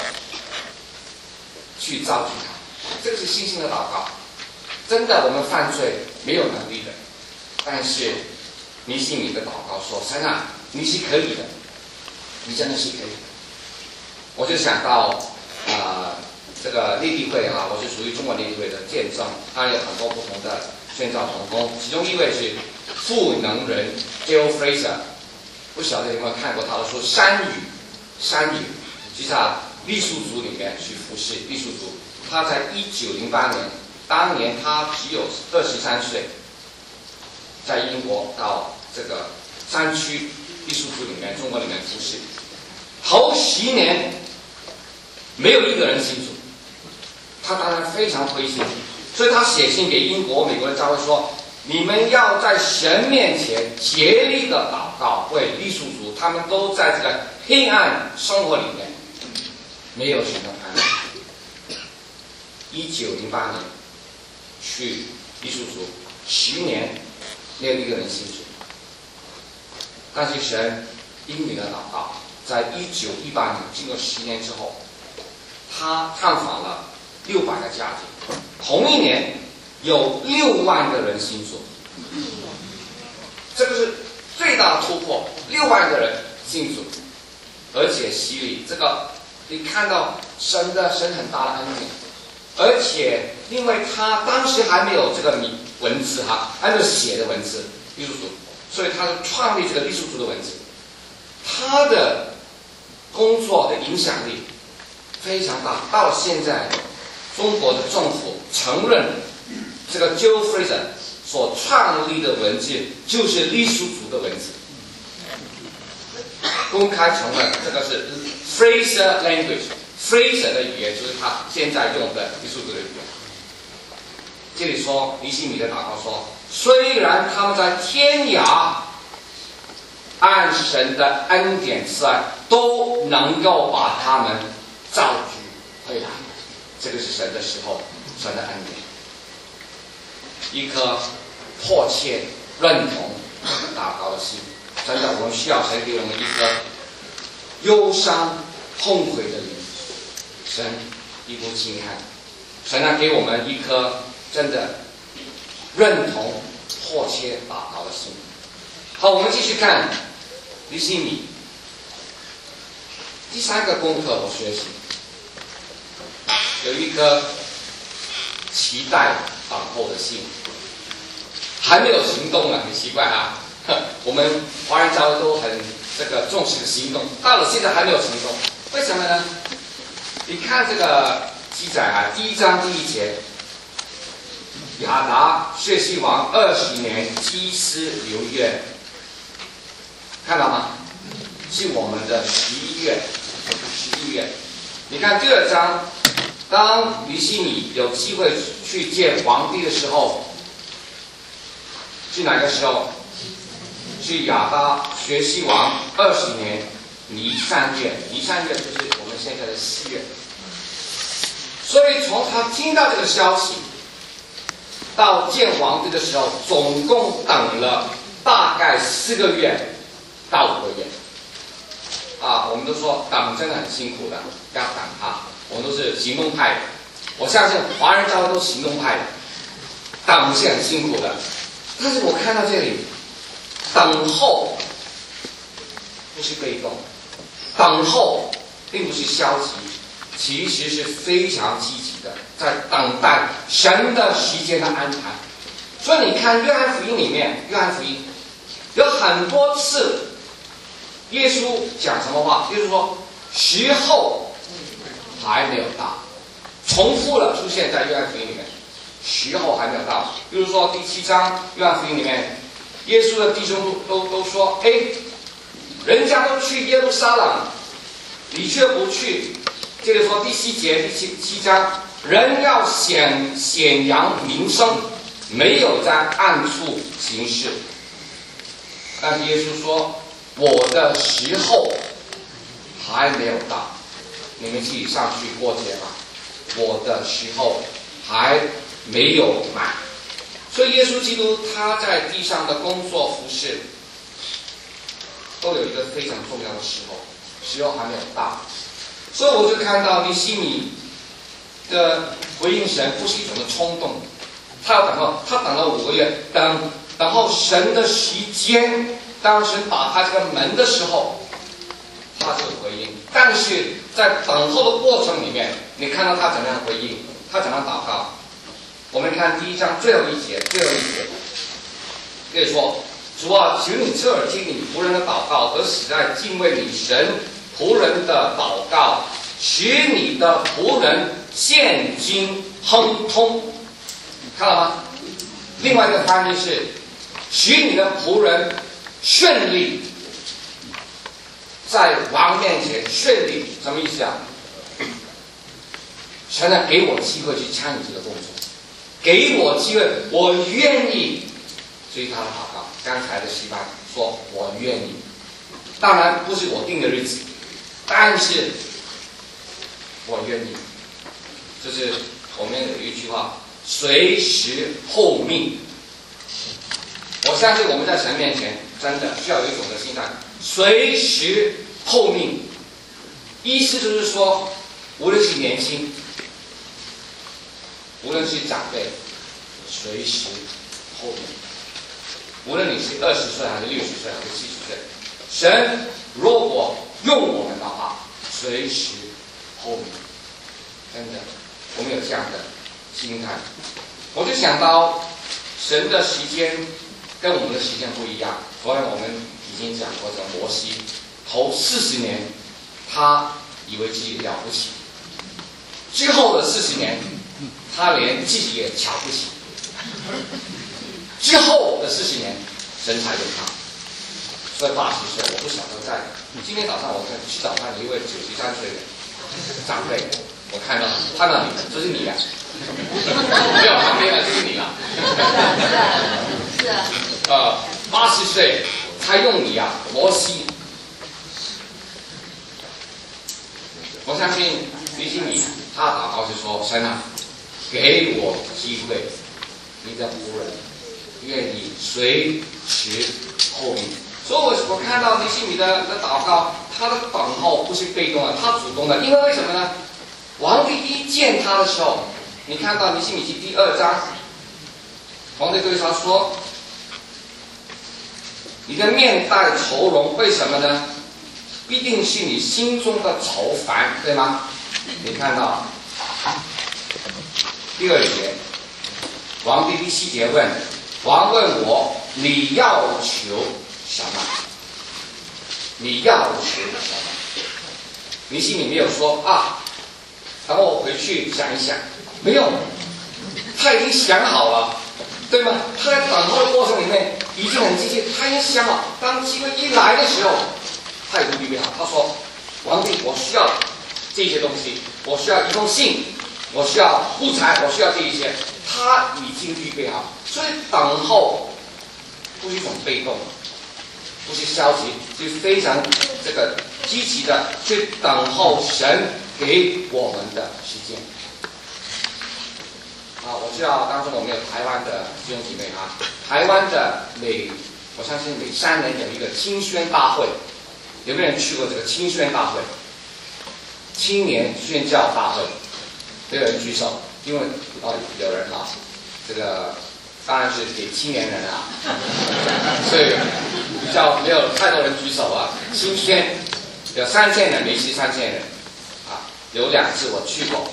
去造就他。这个是信心的祷告。真的，我们犯罪没有能力的，但是你信你的祷告说：“神啊，你是可以的，你真的是可以的。”我就想到，呃，这个内地会啊，我是属于中国内地会的见证，当然有很多不同的宣教同工，其中一位是赋能人 Joe Fraser， 不晓得有没有看过他的书《山雨》，山雨，其实啊，傈僳族里面去服侍傈僳族，他在一九零八年。当年他只有二十三岁，在英国到这个山区傈僳族里面、中国里面服侍，头十年没有一个人信主，他当然非常灰心，所以他写信给英国、美国的教会说：“你们要在神面前竭力的祷告，为傈僳族，他们都在这个黑暗生活里面，没有神的安慰。”一九零八年。去傈僳族十年没有一个人信主，但是神应允了祷告，在一九一八年经过十年之后，他探访了六百个家庭，同一年有六万个人信主，这个是最大的突破，六万个人信主，而且洗礼，这个你看到神的神很大的恩典。而且，因为他当时还没有这个米文字哈，还没有写的文字，傈僳族，所以他就创立这个傈僳族的文字。他的工作的影响力非常大，到现在，中国的政府承认这个 Joe Fraser 所创立的文字就是傈僳族的文字，公开承认这个是 Fraser language。Fraser 的语言就是他现在用的傈僳族的语言。这里说，尼西米的祷告说，虽然他们在天涯，按神的恩典慈爱，都能够把他们召聚回来。这个是神的时候，神的恩典。一颗迫切认同祷告的心，真的，我们需要神给我们一颗忧伤痛悔的灵。神一不轻看，神啊，给我们一颗真的认同、迫切祷告的心。好，我们继续看尼西米第三个功课，我学习有一颗期待等候的心，还没有行动啊，很奇怪啊。我们华人教会都很这个重视行动，到了现在还没有行动，为什么呢？你看这个记载啊，第一章第一节，亚达薛西王二十年基司流月，看到吗？是我们的十一月，十一月。你看第二章，当尼西米有机会去见皇帝的时候，是哪个时候？是亚达薛西王二十年尼散月，尼散月就是我们现在的四月。所以从他听到这个消息到见皇帝的时候，总共等了大概四个月到五个月。啊，我们都说等真的很辛苦的，要等啊。我们都是行动派的，我相信华人教会都是行动派的，等是很辛苦的。但是我看到这里，等候不是被动，等候并不是消极。其实是非常积极的，在等待神的时间的安排。所以你看约翰福音里面，约翰福音有很多次耶稣讲什么话？耶稣说时候还没有到，重复了出现在约翰福音里面，时候还没有到。比如说第七章约翰福音里面，耶稣的弟兄都都说，哎，人家都去耶路撒冷，你却不去。接着说第七节第七七章，人要显显扬名声，没有在暗处行事。但是耶稣说，我的时候还没有到，你们自己上去过节吧，我的时候还没有满。所以耶稣基督他在地上的工作服事， 都有一个非常重要的时候，时候还没有到。所以我就看到尼希米的回应神不是一种的冲动，他要等到他等了五个月，等等候神的时间，当神打开这个门的时候，他就回应。但是在等候的过程里面，你看到他怎么样回应，他怎么样祷告。我们看第一章最后一节，最后一节，可以说：主啊，求你侧耳听你仆人的祷告，和喜爱敬畏你神仆人的祷告，使你的仆人现今亨通。看到吗？另外一个翻译是：使你的仆人顺利，在王面前顺利。什么意思啊？神呢，给我机会去参与这个工作，给我机会，我愿意。所以他的祷告，刚才的诗班说我愿意，当然不是我定的日子，但是我愿意。就是我们有一句话，随时候命。我相信我们在神面前真的需要有一种的心态，随时候命。意思就是说，无论是年轻，无论是长辈，随时候命。无论你是二十岁还是六十岁还是七十岁，神如果用我们的话，随时候命。真的，我们有这样的心态。我就想到神的时间跟我们的时间不一样。昨天我们已经讲过，这摩西头四十年，他以为自己了不起，之后的四十年，他连自己也瞧不起。之后的四十年，神才用他。所以八十岁，我不晓得在今天早上我去找他一位九十三岁的长辈，我看到看到你，这是你呀、啊，没有旁边的，这是你了。是啊。呃，八十岁才用你呀、啊，摩西。我相信尼希米他祷告是说：神啊，给我机会，你的仆人愿意随时候命。所以我我看到尼希米的的祷告，他的等候不是被动的，他主动的。因为为什么呢？皇帝一见他的时候，你看到尼希米记第二章，皇帝对他说：你的面带愁容，为什么呢？必定是你心中的愁烦，对吗？你看到第二节，皇帝第七节问，王问我，你要求什么？你要求什么？尼希米没有说啊，等我回去想一想，没有，他已经想好了，对吗？他在等候的过程里面已经很积极，他已经想好，当机会一来的时候，他已经预备好。他说：皇帝，我需要这些东西，我需要一封信，我需要木材，我需要这一些，他已经预备好。所以等候不是一种被动，不是消极，是非常这个积极的去等候神给我们的时间。啊，我知道当中我们有台湾的弟兄姐妹啊，台湾的每我相信每三年有一个青宣大会，有没有人去过这个青宣大会？青年宣教大会，没有人举手，因为哦有人啊，这个当然是给青年人啊，所以比较没有太多人举手啊。青宣有三千人，没去三千人啊，有两次我去过。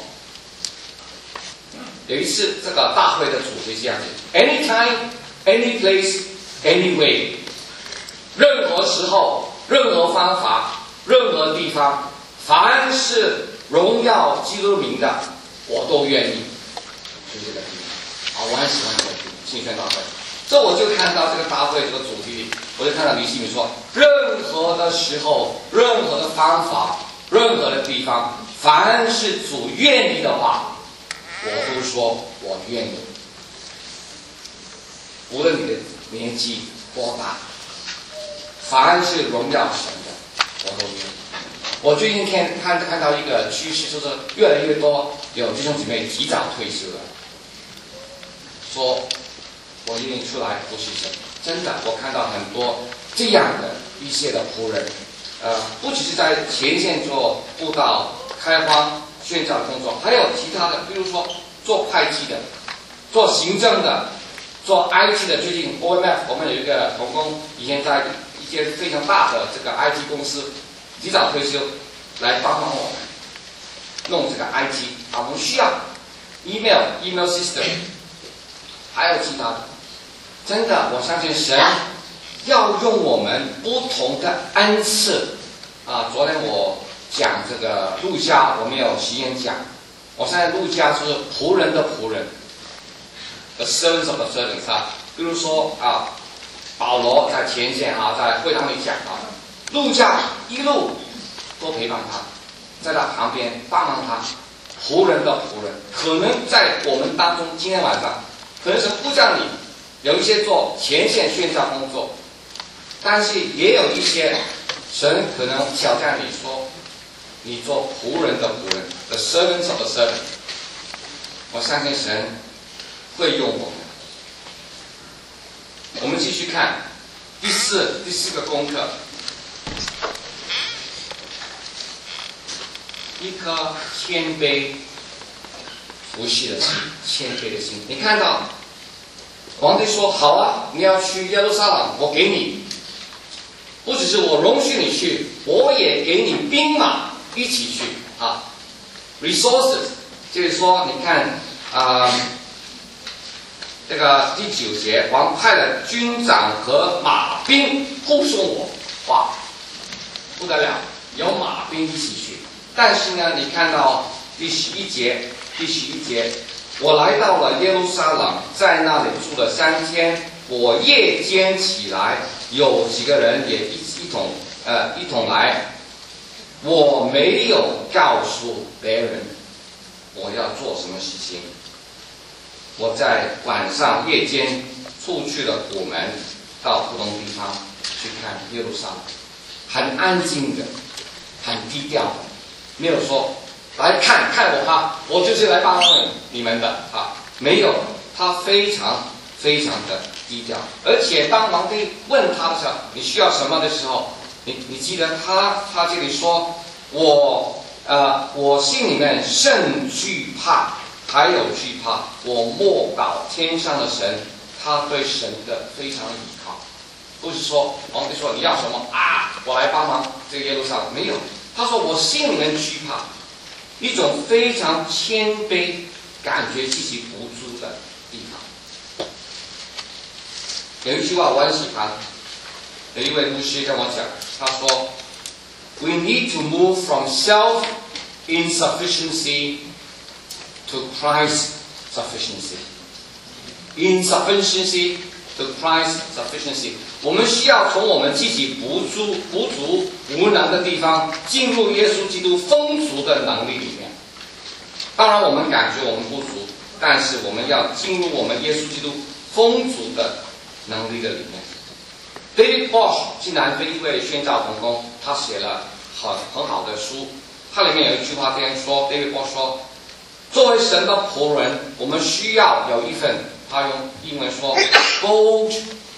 有一次这个大会的主题是这样子 ：Anytime, any place, anyway。任何时候、任何方法、任何地方，凡是荣耀基督名的，我都愿意。就这个地方啊，我很喜欢这个青宣大会。所以我就看到这个大会这个主题，我就看到尼希米说：任何的时候、任何的方法、任何的地方，凡是主愿意的话，我都说我愿意。无论你的年纪多大，凡是荣耀神的，我都愿意。我最近看看看到一个趋势，就是越来越多有弟兄姊妹提早退休了，说我愿意出来服侍神。真的，我看到很多这样的一些的仆人，呃，不只是在前线做布道、开荒、宣教工作，还有其他的，比如说做会计的、做行政的、做 I T 的。最近 O M F 我们有一个同工，以前在一些非常大的这个 I T 公司提早退休，来帮忙我们弄这个 I T 啊，我们需要 email email system， 还有其他的。真的，我相信神要用我们不同的恩赐啊。昨天我讲这个路加，我们有实验讲，我现在路加是仆人的仆人 ，the servants of the servants 啊。比如说啊，保罗在前线啊，在会堂里讲啊，路加一路都陪伴他，在他旁边帮忙他，仆人的仆人。可能在我们当中，今天晚上可能是呼叫你。有一些做前线宣教工作，但是也有一些神可能挑战你说，你做仆人的仆人 ，the servants of the servant。我相信神会用我们。我们继续看第四第四个功课，一颗谦卑服侍的心，谦卑的心。你看到？皇帝说：“好啊，你要去耶路撒冷，我给你。不只是我容许你去，我也给你兵马一起去啊。resources 就是说，你看啊、呃，这个第九节，王派了军长和马兵护送我，哇，不得了，有马兵一起去。但是呢，你看到第十一节，第十一节。”我来到了耶路撒冷，在那里住了三天。我夜间起来，有几个人也一一同呃一同来。我没有告诉别人我要做什么事情。我在晚上夜间出去了虎门，到不同地方去看耶路撒冷，很安静的，很低调的，没有说。来看看我哈，我就是来帮你们的啊！没有，他非常非常的低调。而且当皇帝问他的时候，你需要什么的时候，你你记得他他这里说，我呃我心里面甚惧怕，还有惧怕，我默祷天上的神，他对神的非常依靠。不是说皇帝说你要什么啊，我来帮忙这个耶路撒冷，没有。他说我心里面惧怕。一种非常谦卑，感觉自己不足的地方。有一句话我很喜欢，有一位牧师跟我讲，他说 ：“We need to move from self-insufficiency to Christ's sufficiency. Insufficiency to Christ's sufficiency。”我们需要从我们自己不足、不足、无能的地方，进入耶稣基督丰足的能力里面。当然，我们感觉我们不足，但是我们要进入我们耶稣基督丰足的能力的里面。David Bosch 是南非一位宣教同工，他写了很很好的书，它里面有一句话这样说 ：David Bosch 说，作为神的仆人，我们需要有一份，他用英文说 bold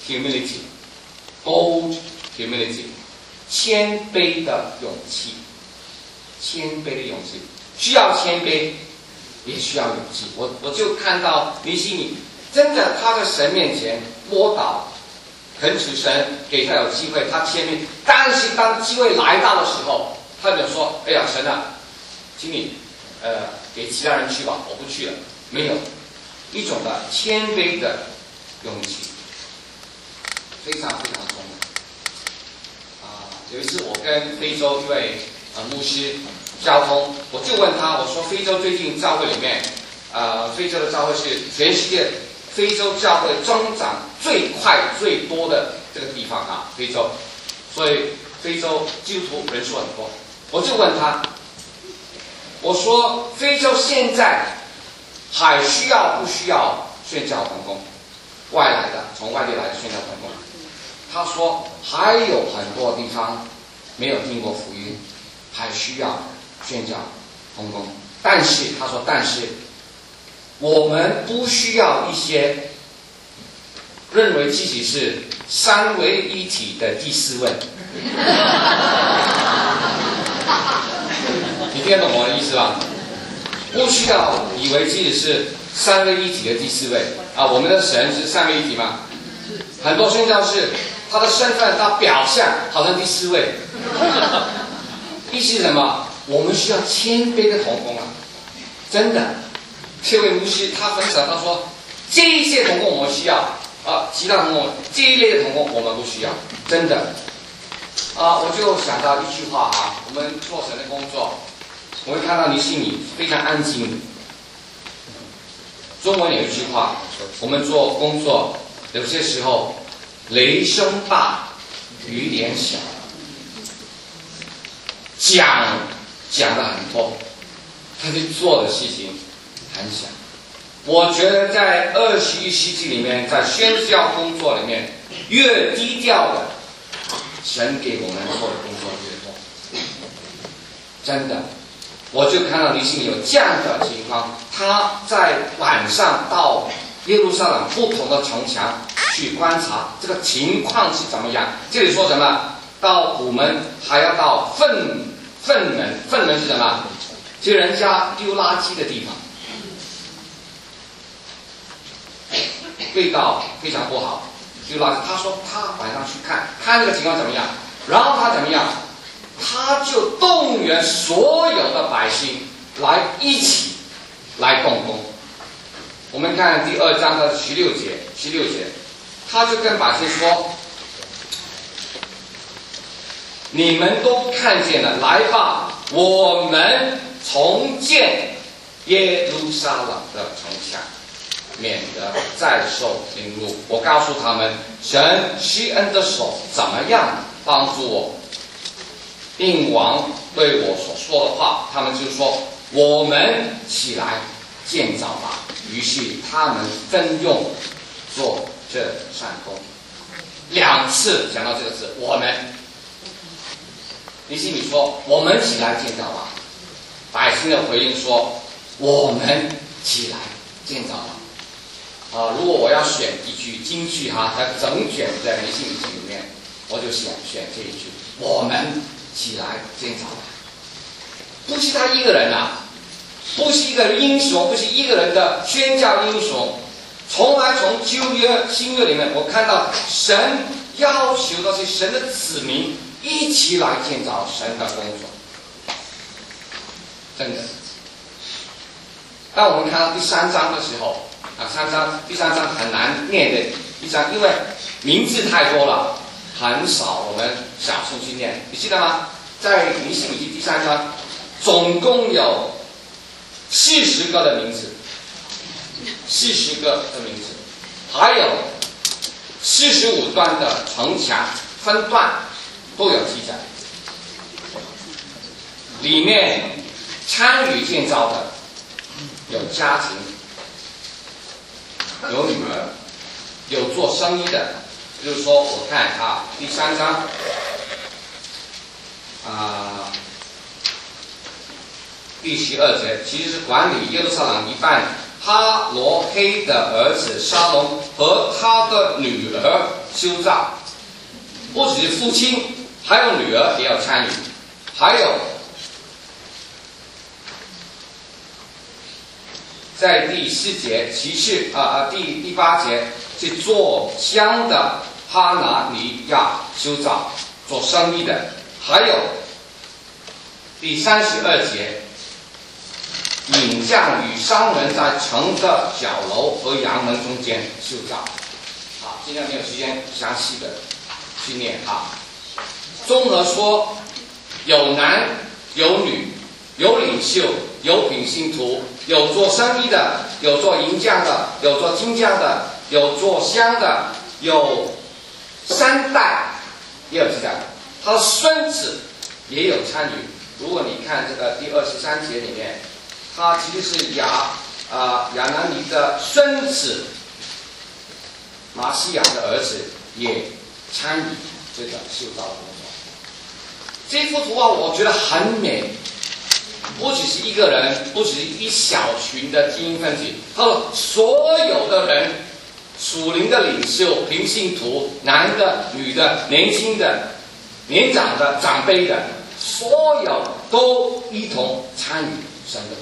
humility。Bold humility， 谦卑的勇气，谦卑的勇气，需要谦卑，也需要勇气。我我就看到尼西米，真的他在神面前摸倒，恳求神给他有机会，他谦卑。但是当机会来到的时候，他就说：“哎呀，神啊，请你呃给其他人去吧，我不去了。”没有一种的谦卑的勇气。非常非常重要啊！有一次我跟非洲一位呃牧师交通，我就问他，我说非洲最近教会里面，呃，非洲的教会是全世界非洲教会增长最快最多的这个地方啊，非洲，所以非洲基督徒人数很多。我就问他，我说非洲现在还需要不需要宣教同工？外来的，从外地来的宣教同工。他说还有很多地方没有听过福音，还需要宣教同工。但是他说，但是我们不需要一些认为自己是三位一体的第四位， 你听得懂我的意思吧？不需要以为自己是三位一体的第四位啊！我们的神是三位一体吗？很多宣教士他的身份、他表象好像第四位，意思是什么？我们需要谦卑的同工啊！真的，这位牧师他分享，他说这一些同工我们需要啊，其他同工这一类的同工我们不需要，真的啊！我就想到一句话啊，我们做神的工作，我会看到你心里非常安静。中文有一句话，我们做工作有些时候雷声大雨点小，讲讲得很多，他去做的事情很小。我觉得在二十一世纪里面，在宣教工作里面，越低调的，神给我们做的工作越多。真的，我就看到李信有这样的情况，他在晚上到耶路撒冷不同的城墙去观察这个情况是怎么样。这里说什么？到虎门还要到粪粪门，粪门是什么？就是人家丢垃圾的地方，味道非常不好，丢垃圾。他说他晚上去看看这个情况怎么样，然后他怎么样？他就动员所有的百姓来一起来动工。我们看第二章的十六节，十六节，他就跟百姓说：“你们都看见了，来吧，我们重建耶路撒冷的城墙，免得再受凌辱。”我告诉他们，神施恩的手怎么样帮助我。并王对我所说的话，他们就说：“我们起来建造吧。”于是他们分用做这善工。两次讲到这个字，我们。你心里说：“我们起来建造吧。”百姓的回应说：“我们起来建造吧。”啊，如果我要选一句金句哈，在整卷的迷信语句里面，我就选选这一句：“我们起来建造吧。”不是他一个人啊，不是一个英雄，不是一个人的宣教英雄。从来从旧约、新约里面，我看到神要求的是神的子民一起来建造神的工作，真的。当我们看到第三章的时候，啊，三章第三章很难念的一章，因为名字太多了，很少我们小声去念。你记得吗？在尼希米记第三章，总共有四十个的名字，四十个的名字，还有四十五段的城墙分段都有记载。里面参与建造的有家庭，有女儿，有做生意的。就是说，我看啊，第三章啊、呃，第十二节，其实是管理耶路撒冷一半哈罗黑的儿子沙龙和他的女儿修造，不只是父亲，还有女儿也要参与，还有在第四节，其次啊啊第第八节是做香的哈拿尼亚修造，做生意的，还有第三十二节，引将与商人在城的角楼和阳门中间修造。好，今天没有时间详细的去念啊。综合说，有男有女，有领袖，有品信徒，有做生意的，有做银匠的，有做金匠的，有做香的，有三代也有记载，他的孙子也有参与。如果你看这个第二十三节里面，他其实是亚啊、呃、亚拿尼的孙子马西亚的儿子也参与这个修造工作。这幅图画我觉得很美，不只是一个人，不只是一小群的精英分子，他说所有的人，属灵的领袖、平信徒，男的、女的、年轻的， 年长的、长辈的，所有都一同参与神的工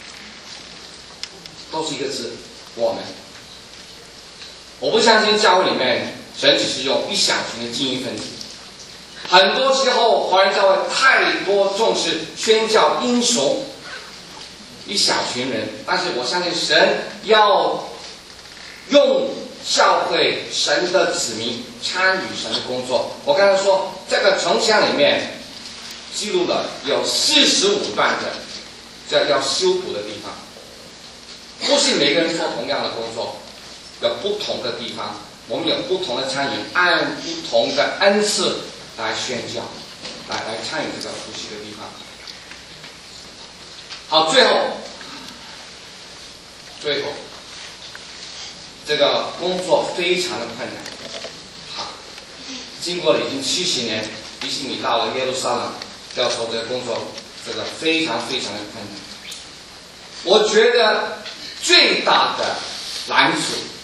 作，都是一个字，我们。我不相信教会里面神只是用一小群的精英分子，很多时候华人教会太多重视宣教英雄，一小群人，但是我相信神要用教会神的子民参与神的工作。我刚才说这个城墙里面记录了有四十五段的这要修补的地方，不是每个人做同样的工作，有不同的地方，我们有不同的参与，按不同的恩赐来宣教，来来参与这个复习的地方。好，最后，最后，这个工作非常的困难。好，经过了已经七十年，迪西米到了耶路撒冷，要做这个工作，这个非常非常的困难。我觉得最大的难处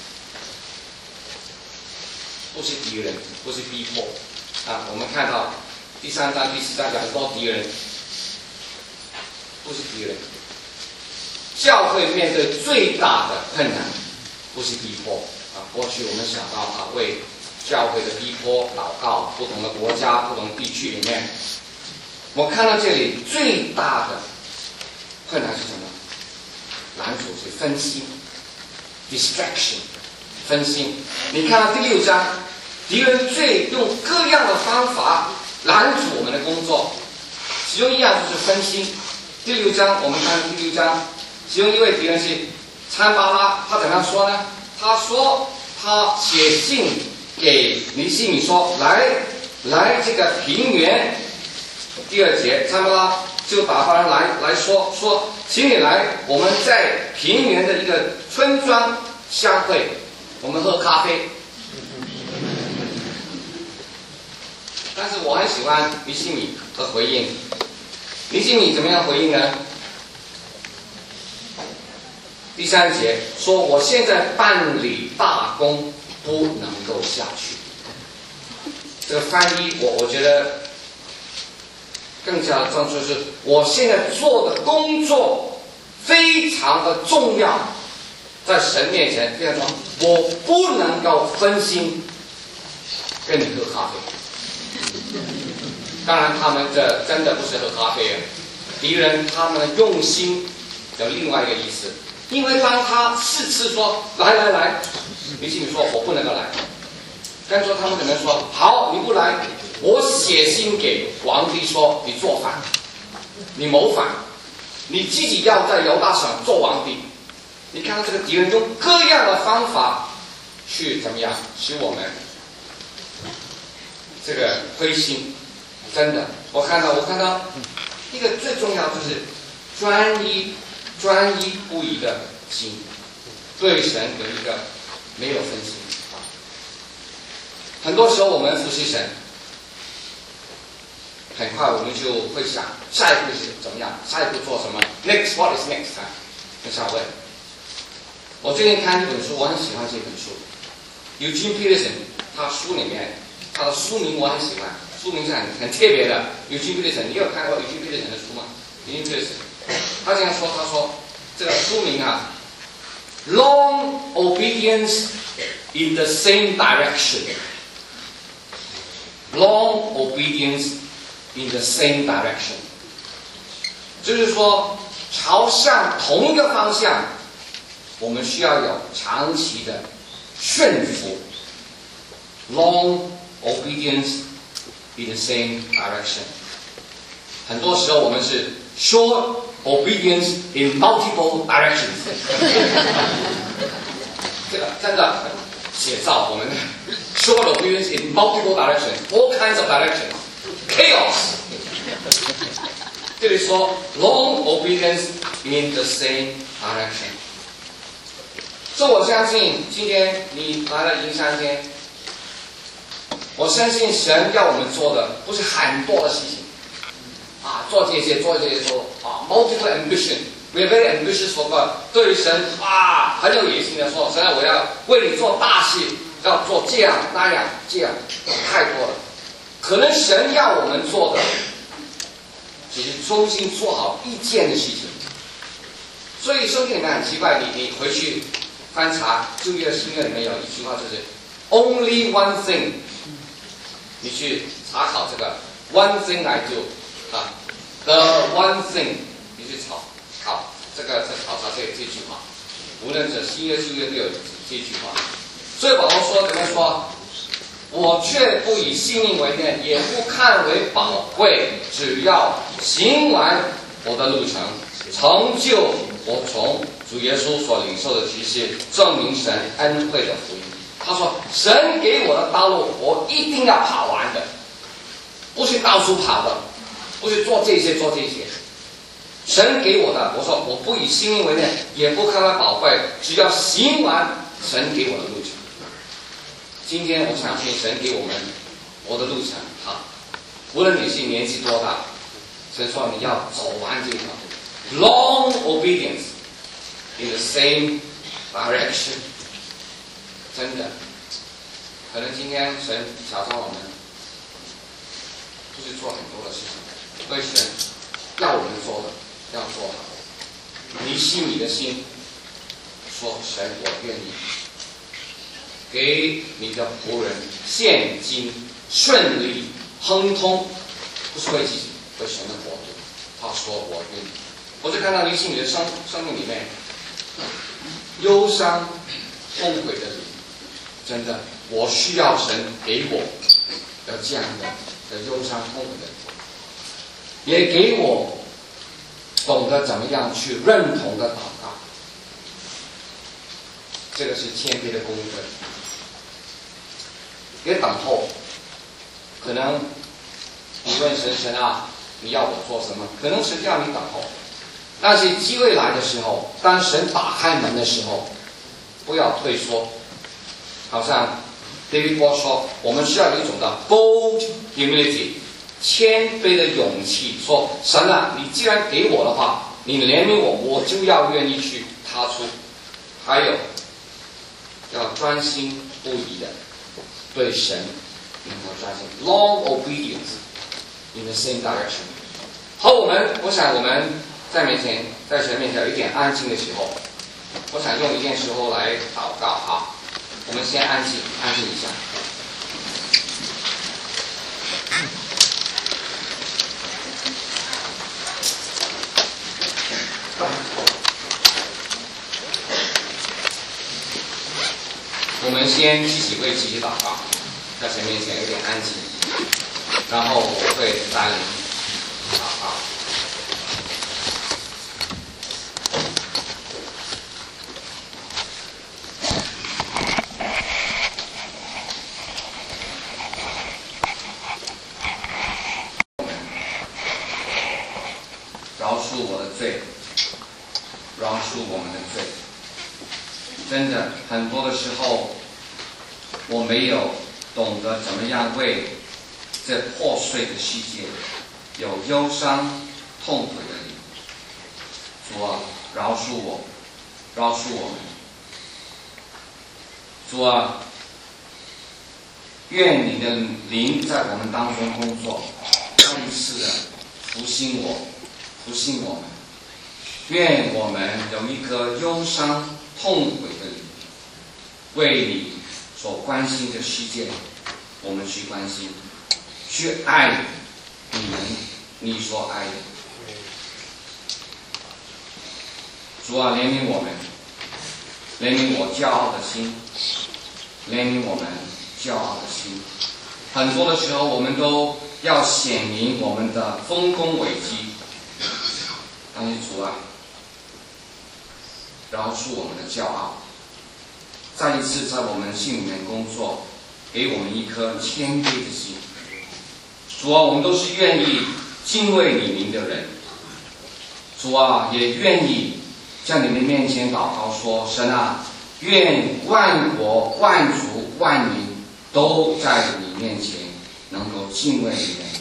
不是敌人，不是逼迫啊。我们看到第三章、第四章讲很多敌人，不是敌人。教会面对最大的困难不是逼迫啊。过去我们想到啊，为教会的逼迫祷告，不同的国家、不同的地区里面，我看到这里最大的困难是什么？难处是分心 ，distraction， 分心。你看到第六章，敌人最用各样的方法拦阻我们的工作，其中一样就是分心。第六章我们看第六章，其中一位敌人是参巴拉，他怎样说呢？他说他写信给尼希米说，来来这个平原。第二节，参巴拉就打发人来来说说，请你来，我们在平原的一个村庄相会，我们喝咖啡。但是我很喜欢尼希米的回应。尼希米怎么样回应呢？第三节说，我现在办理大工，不能够下去。这个翻译我我觉得更加的正确，是我现在做的工作非常的重要，在神面前非常重要，我不能够分心跟你喝咖啡。当然他们这真的不是喝咖啡，敌人他们的用心有另外一个意思。因为当他四次说来来来，尼希米说我不能够来，跟说他们可能说好，你不来，我写信给皇帝说你做反，你谋反，你自己要在犹大省做皇帝。你看到这个敌人用各样的方法去怎么样使我们这个灰心。真的，我看到我看到一个最重要就是专一专一不移的心，对神有一个没有分心。很多时候我们服侍神，很快我们就会想下一步是怎么样，下一步做什么 ，next what is next 啊？很少问。我最近看一本书，我很喜欢这本书 ，Eugene Peterson， 他书里面他的书名我很喜欢，书名是很很特别的。Eugene Peterson， 你有看过 Eugene Peterson 的书吗 ？Eugene Peterson， 他这样说，他说这个书名啊 ，Long Obedience in the Same Direction。Long obedience in the same direction， 就是说朝向同一个方向，我们需要有长期的顺服。Long obedience in the same direction， 很多时候我们是 short obedience in multiple directions 。这个真的写照我们的 short obedience in multiple directions, all kinds of directions, chaos。这里说 long obedience in the same direction。所以我相信今天你来了营山间，我相信神要我们做的不是很多的事情啊，做这些做这些做啊 multiple ambition。We are very ambitious for God。对神啊很有野心的说，神啊，我要为你做大事，要做这样那样这样，太多了。 可能神要我们做的，只是忠心做好一件的事情。所以圣经里面很奇怪，你你回去翻查旧约新约里面有一句话，就是 only one thing。你去查考这个 one thing I do 啊 ，the one thing， 你去考考这个这考察这这句话，无论是新约旧约都有这句话。所以保罗说怎么说？我却不以性命为念，也不看为宝贵，只要行完我的路程，成就我从主耶稣所领受的启示，证明神恩惠的福音。他说：“神给我的道路，我一定要跑完的，不是到处跑的，不是做这些做这些。神给我的，我说我不以性命为念，也不看为宝贵，只要行完神给我的路程。今天我相信神给我们我的路程，哈，无论你是年纪多大，神说你要走完这条路 ，long obedience in the same direction。”真的，可能今天神挑战我们，就是做很多的事情，为神要我们做的要做好。你心里的心说：“神，我愿意给你的仆人现今顺利亨通，不是为自己，为神的国度。”他说：“我愿意。”我就看到你心里的生生命里面忧伤、痛悔的灵。真的，我需要神给我有这样的的忧伤痛苦的，也给我懂得怎么样去认同的祷告。这个是谦卑的功课。别等候，可能你问神神啊，你要我做什么？可能神叫你等候，但是机会来的时候，当神打开门的时候，不要退缩。好像 David Bosch 说，我们需要有一种的 bold humility， 谦卑的勇气，说神啊，你既然给我的话，你怜悯我，我就要愿意去踏出。还有，要专心不移的对神能够专心 ，long obedience in the same direction。好，我们我想我们在面前在神面前有一点安静的时候，我想用一件时候来祷告啊。我们先安静，安静一下。我们先自己为自己祷告，在神面前有点安静，然后我会带领祷告。饶恕我的罪，饶恕我们的罪。真的，很多的时候，我没有懂得怎么样为这破碎的世界有忧伤、痛苦的灵。主啊，饶恕我，饶恕我们。主啊，愿你的灵在我们当中工作，再一次的复兴我。复兴我们，愿我们有一颗忧伤痛悔的灵，为你所关心的世界，我们去关心，去爱你们你所爱的。主啊，怜悯我们，怜悯我骄傲的心，怜悯我们骄傲的心。很多的时候，我们都要显明我们的丰功伟绩。但是主啊，饶恕我们的骄傲，再一次在我们心里面工作，给我们一颗谦卑的心。主啊，我们都是愿意敬畏你名的人。主啊，也愿意在你们面前祷告说：神啊，愿万国、万族、万民都在你面前能够敬畏你的名。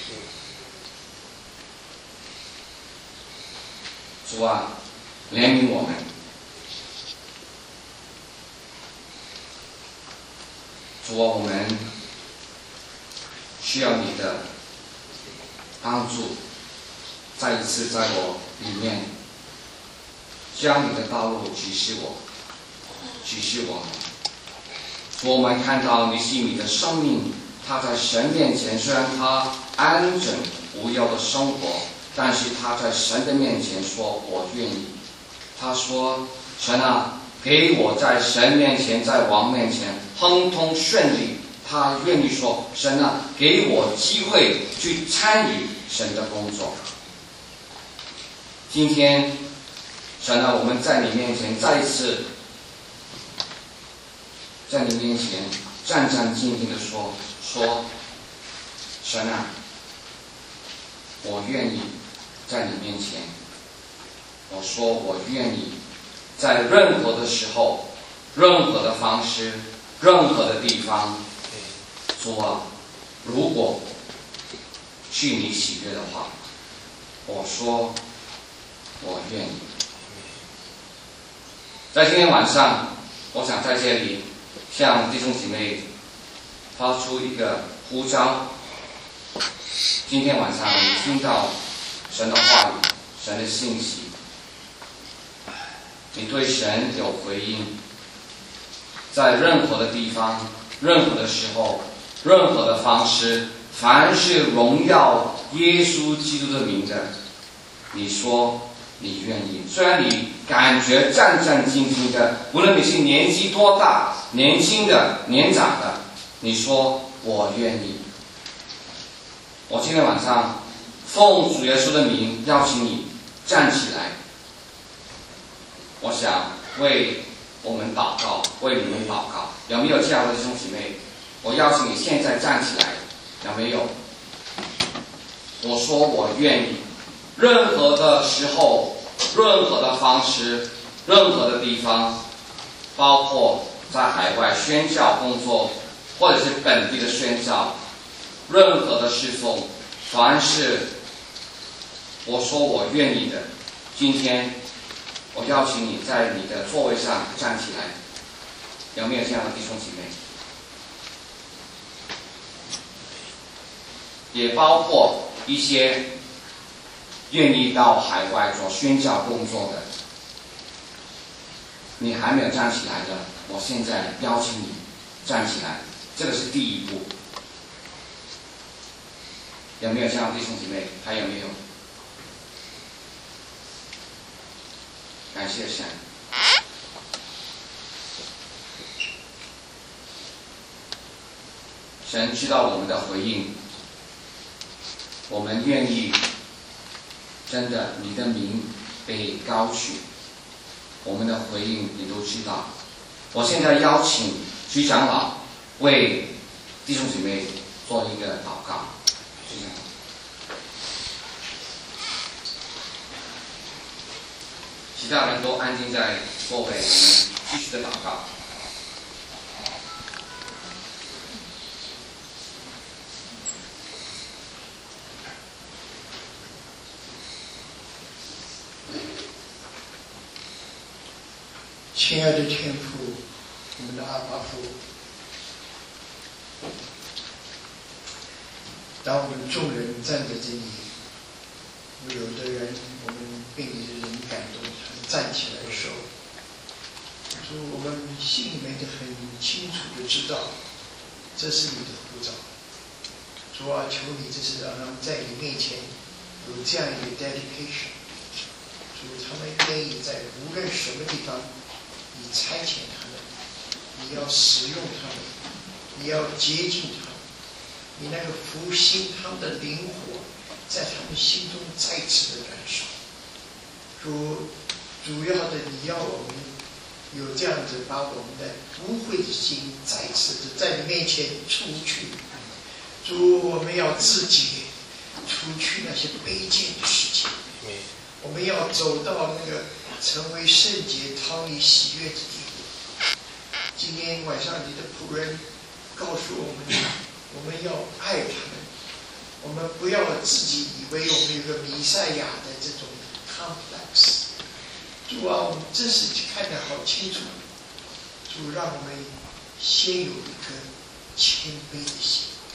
主啊，怜悯我们。主啊，我们需需要你的帮助，再一次在我里面将你的道路指示我，指示我们。我们看到尼西米的生命，他在神面前，虽然他安整无忧的生活，但是他在神的面前说：“我愿意。”他说：“神啊，给我在神面前，在王面前亨通顺利。”他愿意说：“神啊，给我机会去参与神的工作。”今天，神啊，我们在你面前再一次，在你面前战战兢兢地说说，神啊，我愿意在你面前。我说我愿意在任何的时候、任何的方式、任何的地方，主啊，如果是你喜悦的话，我说我愿意。在今天晚上，我想在这里向弟兄姐妹发出一个呼召。今天晚上你听到神的话语、神的信息，你对神有回应，在任何的地方、任何的时候、任何的方式，凡是荣耀耶稣基督的名的，你说你愿意。虽然你感觉战战兢兢的，无论你是年纪多大，年轻的、年长的，你说我愿意。我今天晚上奉主耶稣的名邀请你站起来。我想为我们祷告，为你们祷告。有没有这样的弟兄姐妹？我邀请你现在站起来，有没有？我说我愿意。任何的时候，任何的方式，任何的地方，包括在海外宣教工作，或者是本地的宣教，任何的侍奉，凡是我说我愿意的，今天我邀请你在你的座位上站起来。有没有这样的弟兄姐妹？也包括一些愿意到海外做宣教工作的，你还没有站起来的，我现在邀请你站起来，这个是第一步。有没有这样的弟兄姐妹？还有没有？感谢神。神知道我们的回应，我们愿意真的你的名被高举，我们的回应你都知道。我现在邀请徐长老为弟兄姐妹做一个祷告。徐长老，其他人都安静在座位，我们继续的祷告。 亲爱的天父，我们的阿爸父，当我们众人站在这里，有的人我们被你的人感动，站起来的时候，说我们心里面就很清楚的知道，这是你的呼召。主啊，求你这是让他们在你面前有这样一个 dedication， 主他们愿意在无论什么地方。你差遣他们，你要使用他们，你要接近他们，你那个复兴他们的灵火，在他们心中再次的燃烧。主，主要的你要我们有这样子，把我们的污秽的心再次的在你面前除去。主，我们要自己除去那些卑贱的事情，我们要走到那个成为圣洁、讨你喜悦之地步。今天晚上，你的仆人告诉我们，我们要爱他们，我们不要自己以为我们有个弥赛亚的这种 complex。主啊，我们真是看得好清楚。主，让我们先有一颗谦卑的心，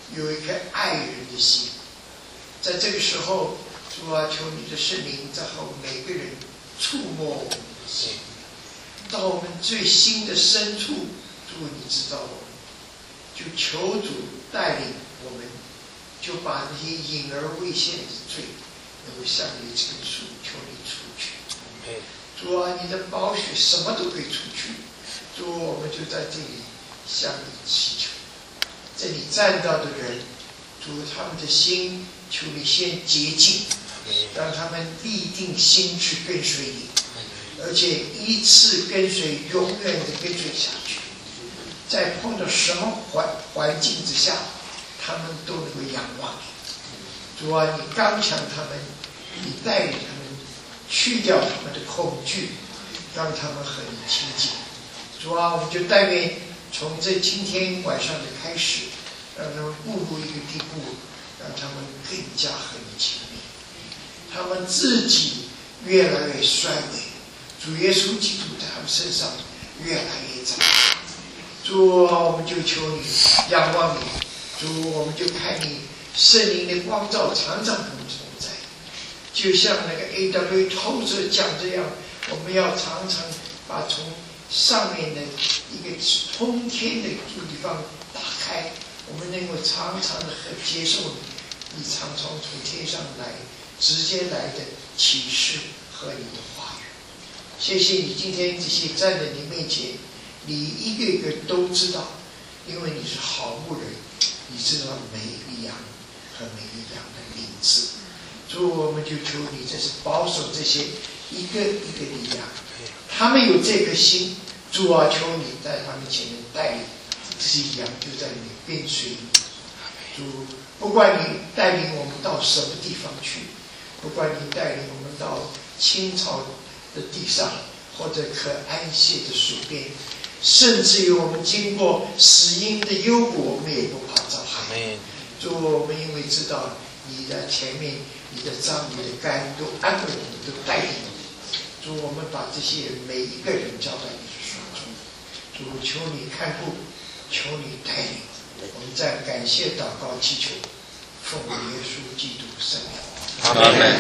有一颗爱人的心。在这个时候，主啊，求你的圣灵在和每个人触摸我们的心，到我们最心的深处。主，你知道我们，就求主带领我们，就把那些隐而未现的罪，能够向你陈述，求你除去。主啊，你的宝血什么都可以除去。主，我们就在这里向你祈求，这里站到的人，主他们的心，求你先洁净，让他们立定心志跟随你，而且依次跟随，永远的跟随下去。在碰到什么环环境之下，他们都能够仰望你。主啊，你刚强他们，你带领他们去掉他们的恐惧，让他们和你亲近。主啊，我们就但愿从这今天晚上的开始，让他们步入一个地步，让他们更加和你亲密，他们自己越来越衰微，主耶稣基督在他们身上越来越长。主啊，我们就求你仰望你，主，我们就看你圣灵的光照常常和我们同在，就像那个 A W 透着讲这样，我们要常常把从上面的一个通天的地方打开，我们能够常常的和接受你，你常常从天上来直接来的启示和你的话语。谢谢你今天这些站在你面前，你一个一个都知道，因为你是好牧人，你知道每一个羊和每一个羊的名字。主，我们就求你这是保守这些一个一个的羊，他们有这颗心。主啊，求你在他们前面带领这些羊，就在你跟随你。主，不管你带领我们到什么地方去，不管你带领我们到青草的地上，或者可安歇的水边，甚至于我们经过死荫的幽谷，我们也不怕遭害。主，我们因为知道你在前面，你的杖、你的竿都安慰我们，都带领我们。主，我们把这些人每一个人交在你的手中。主，求你看顾，求你带领。我们再感谢祷告祈求，奉耶稣基督圣名。 阿门。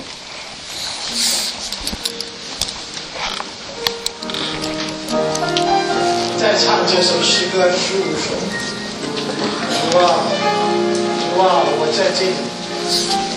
再唱这首诗歌十五首。主啊，主啊，我在这里。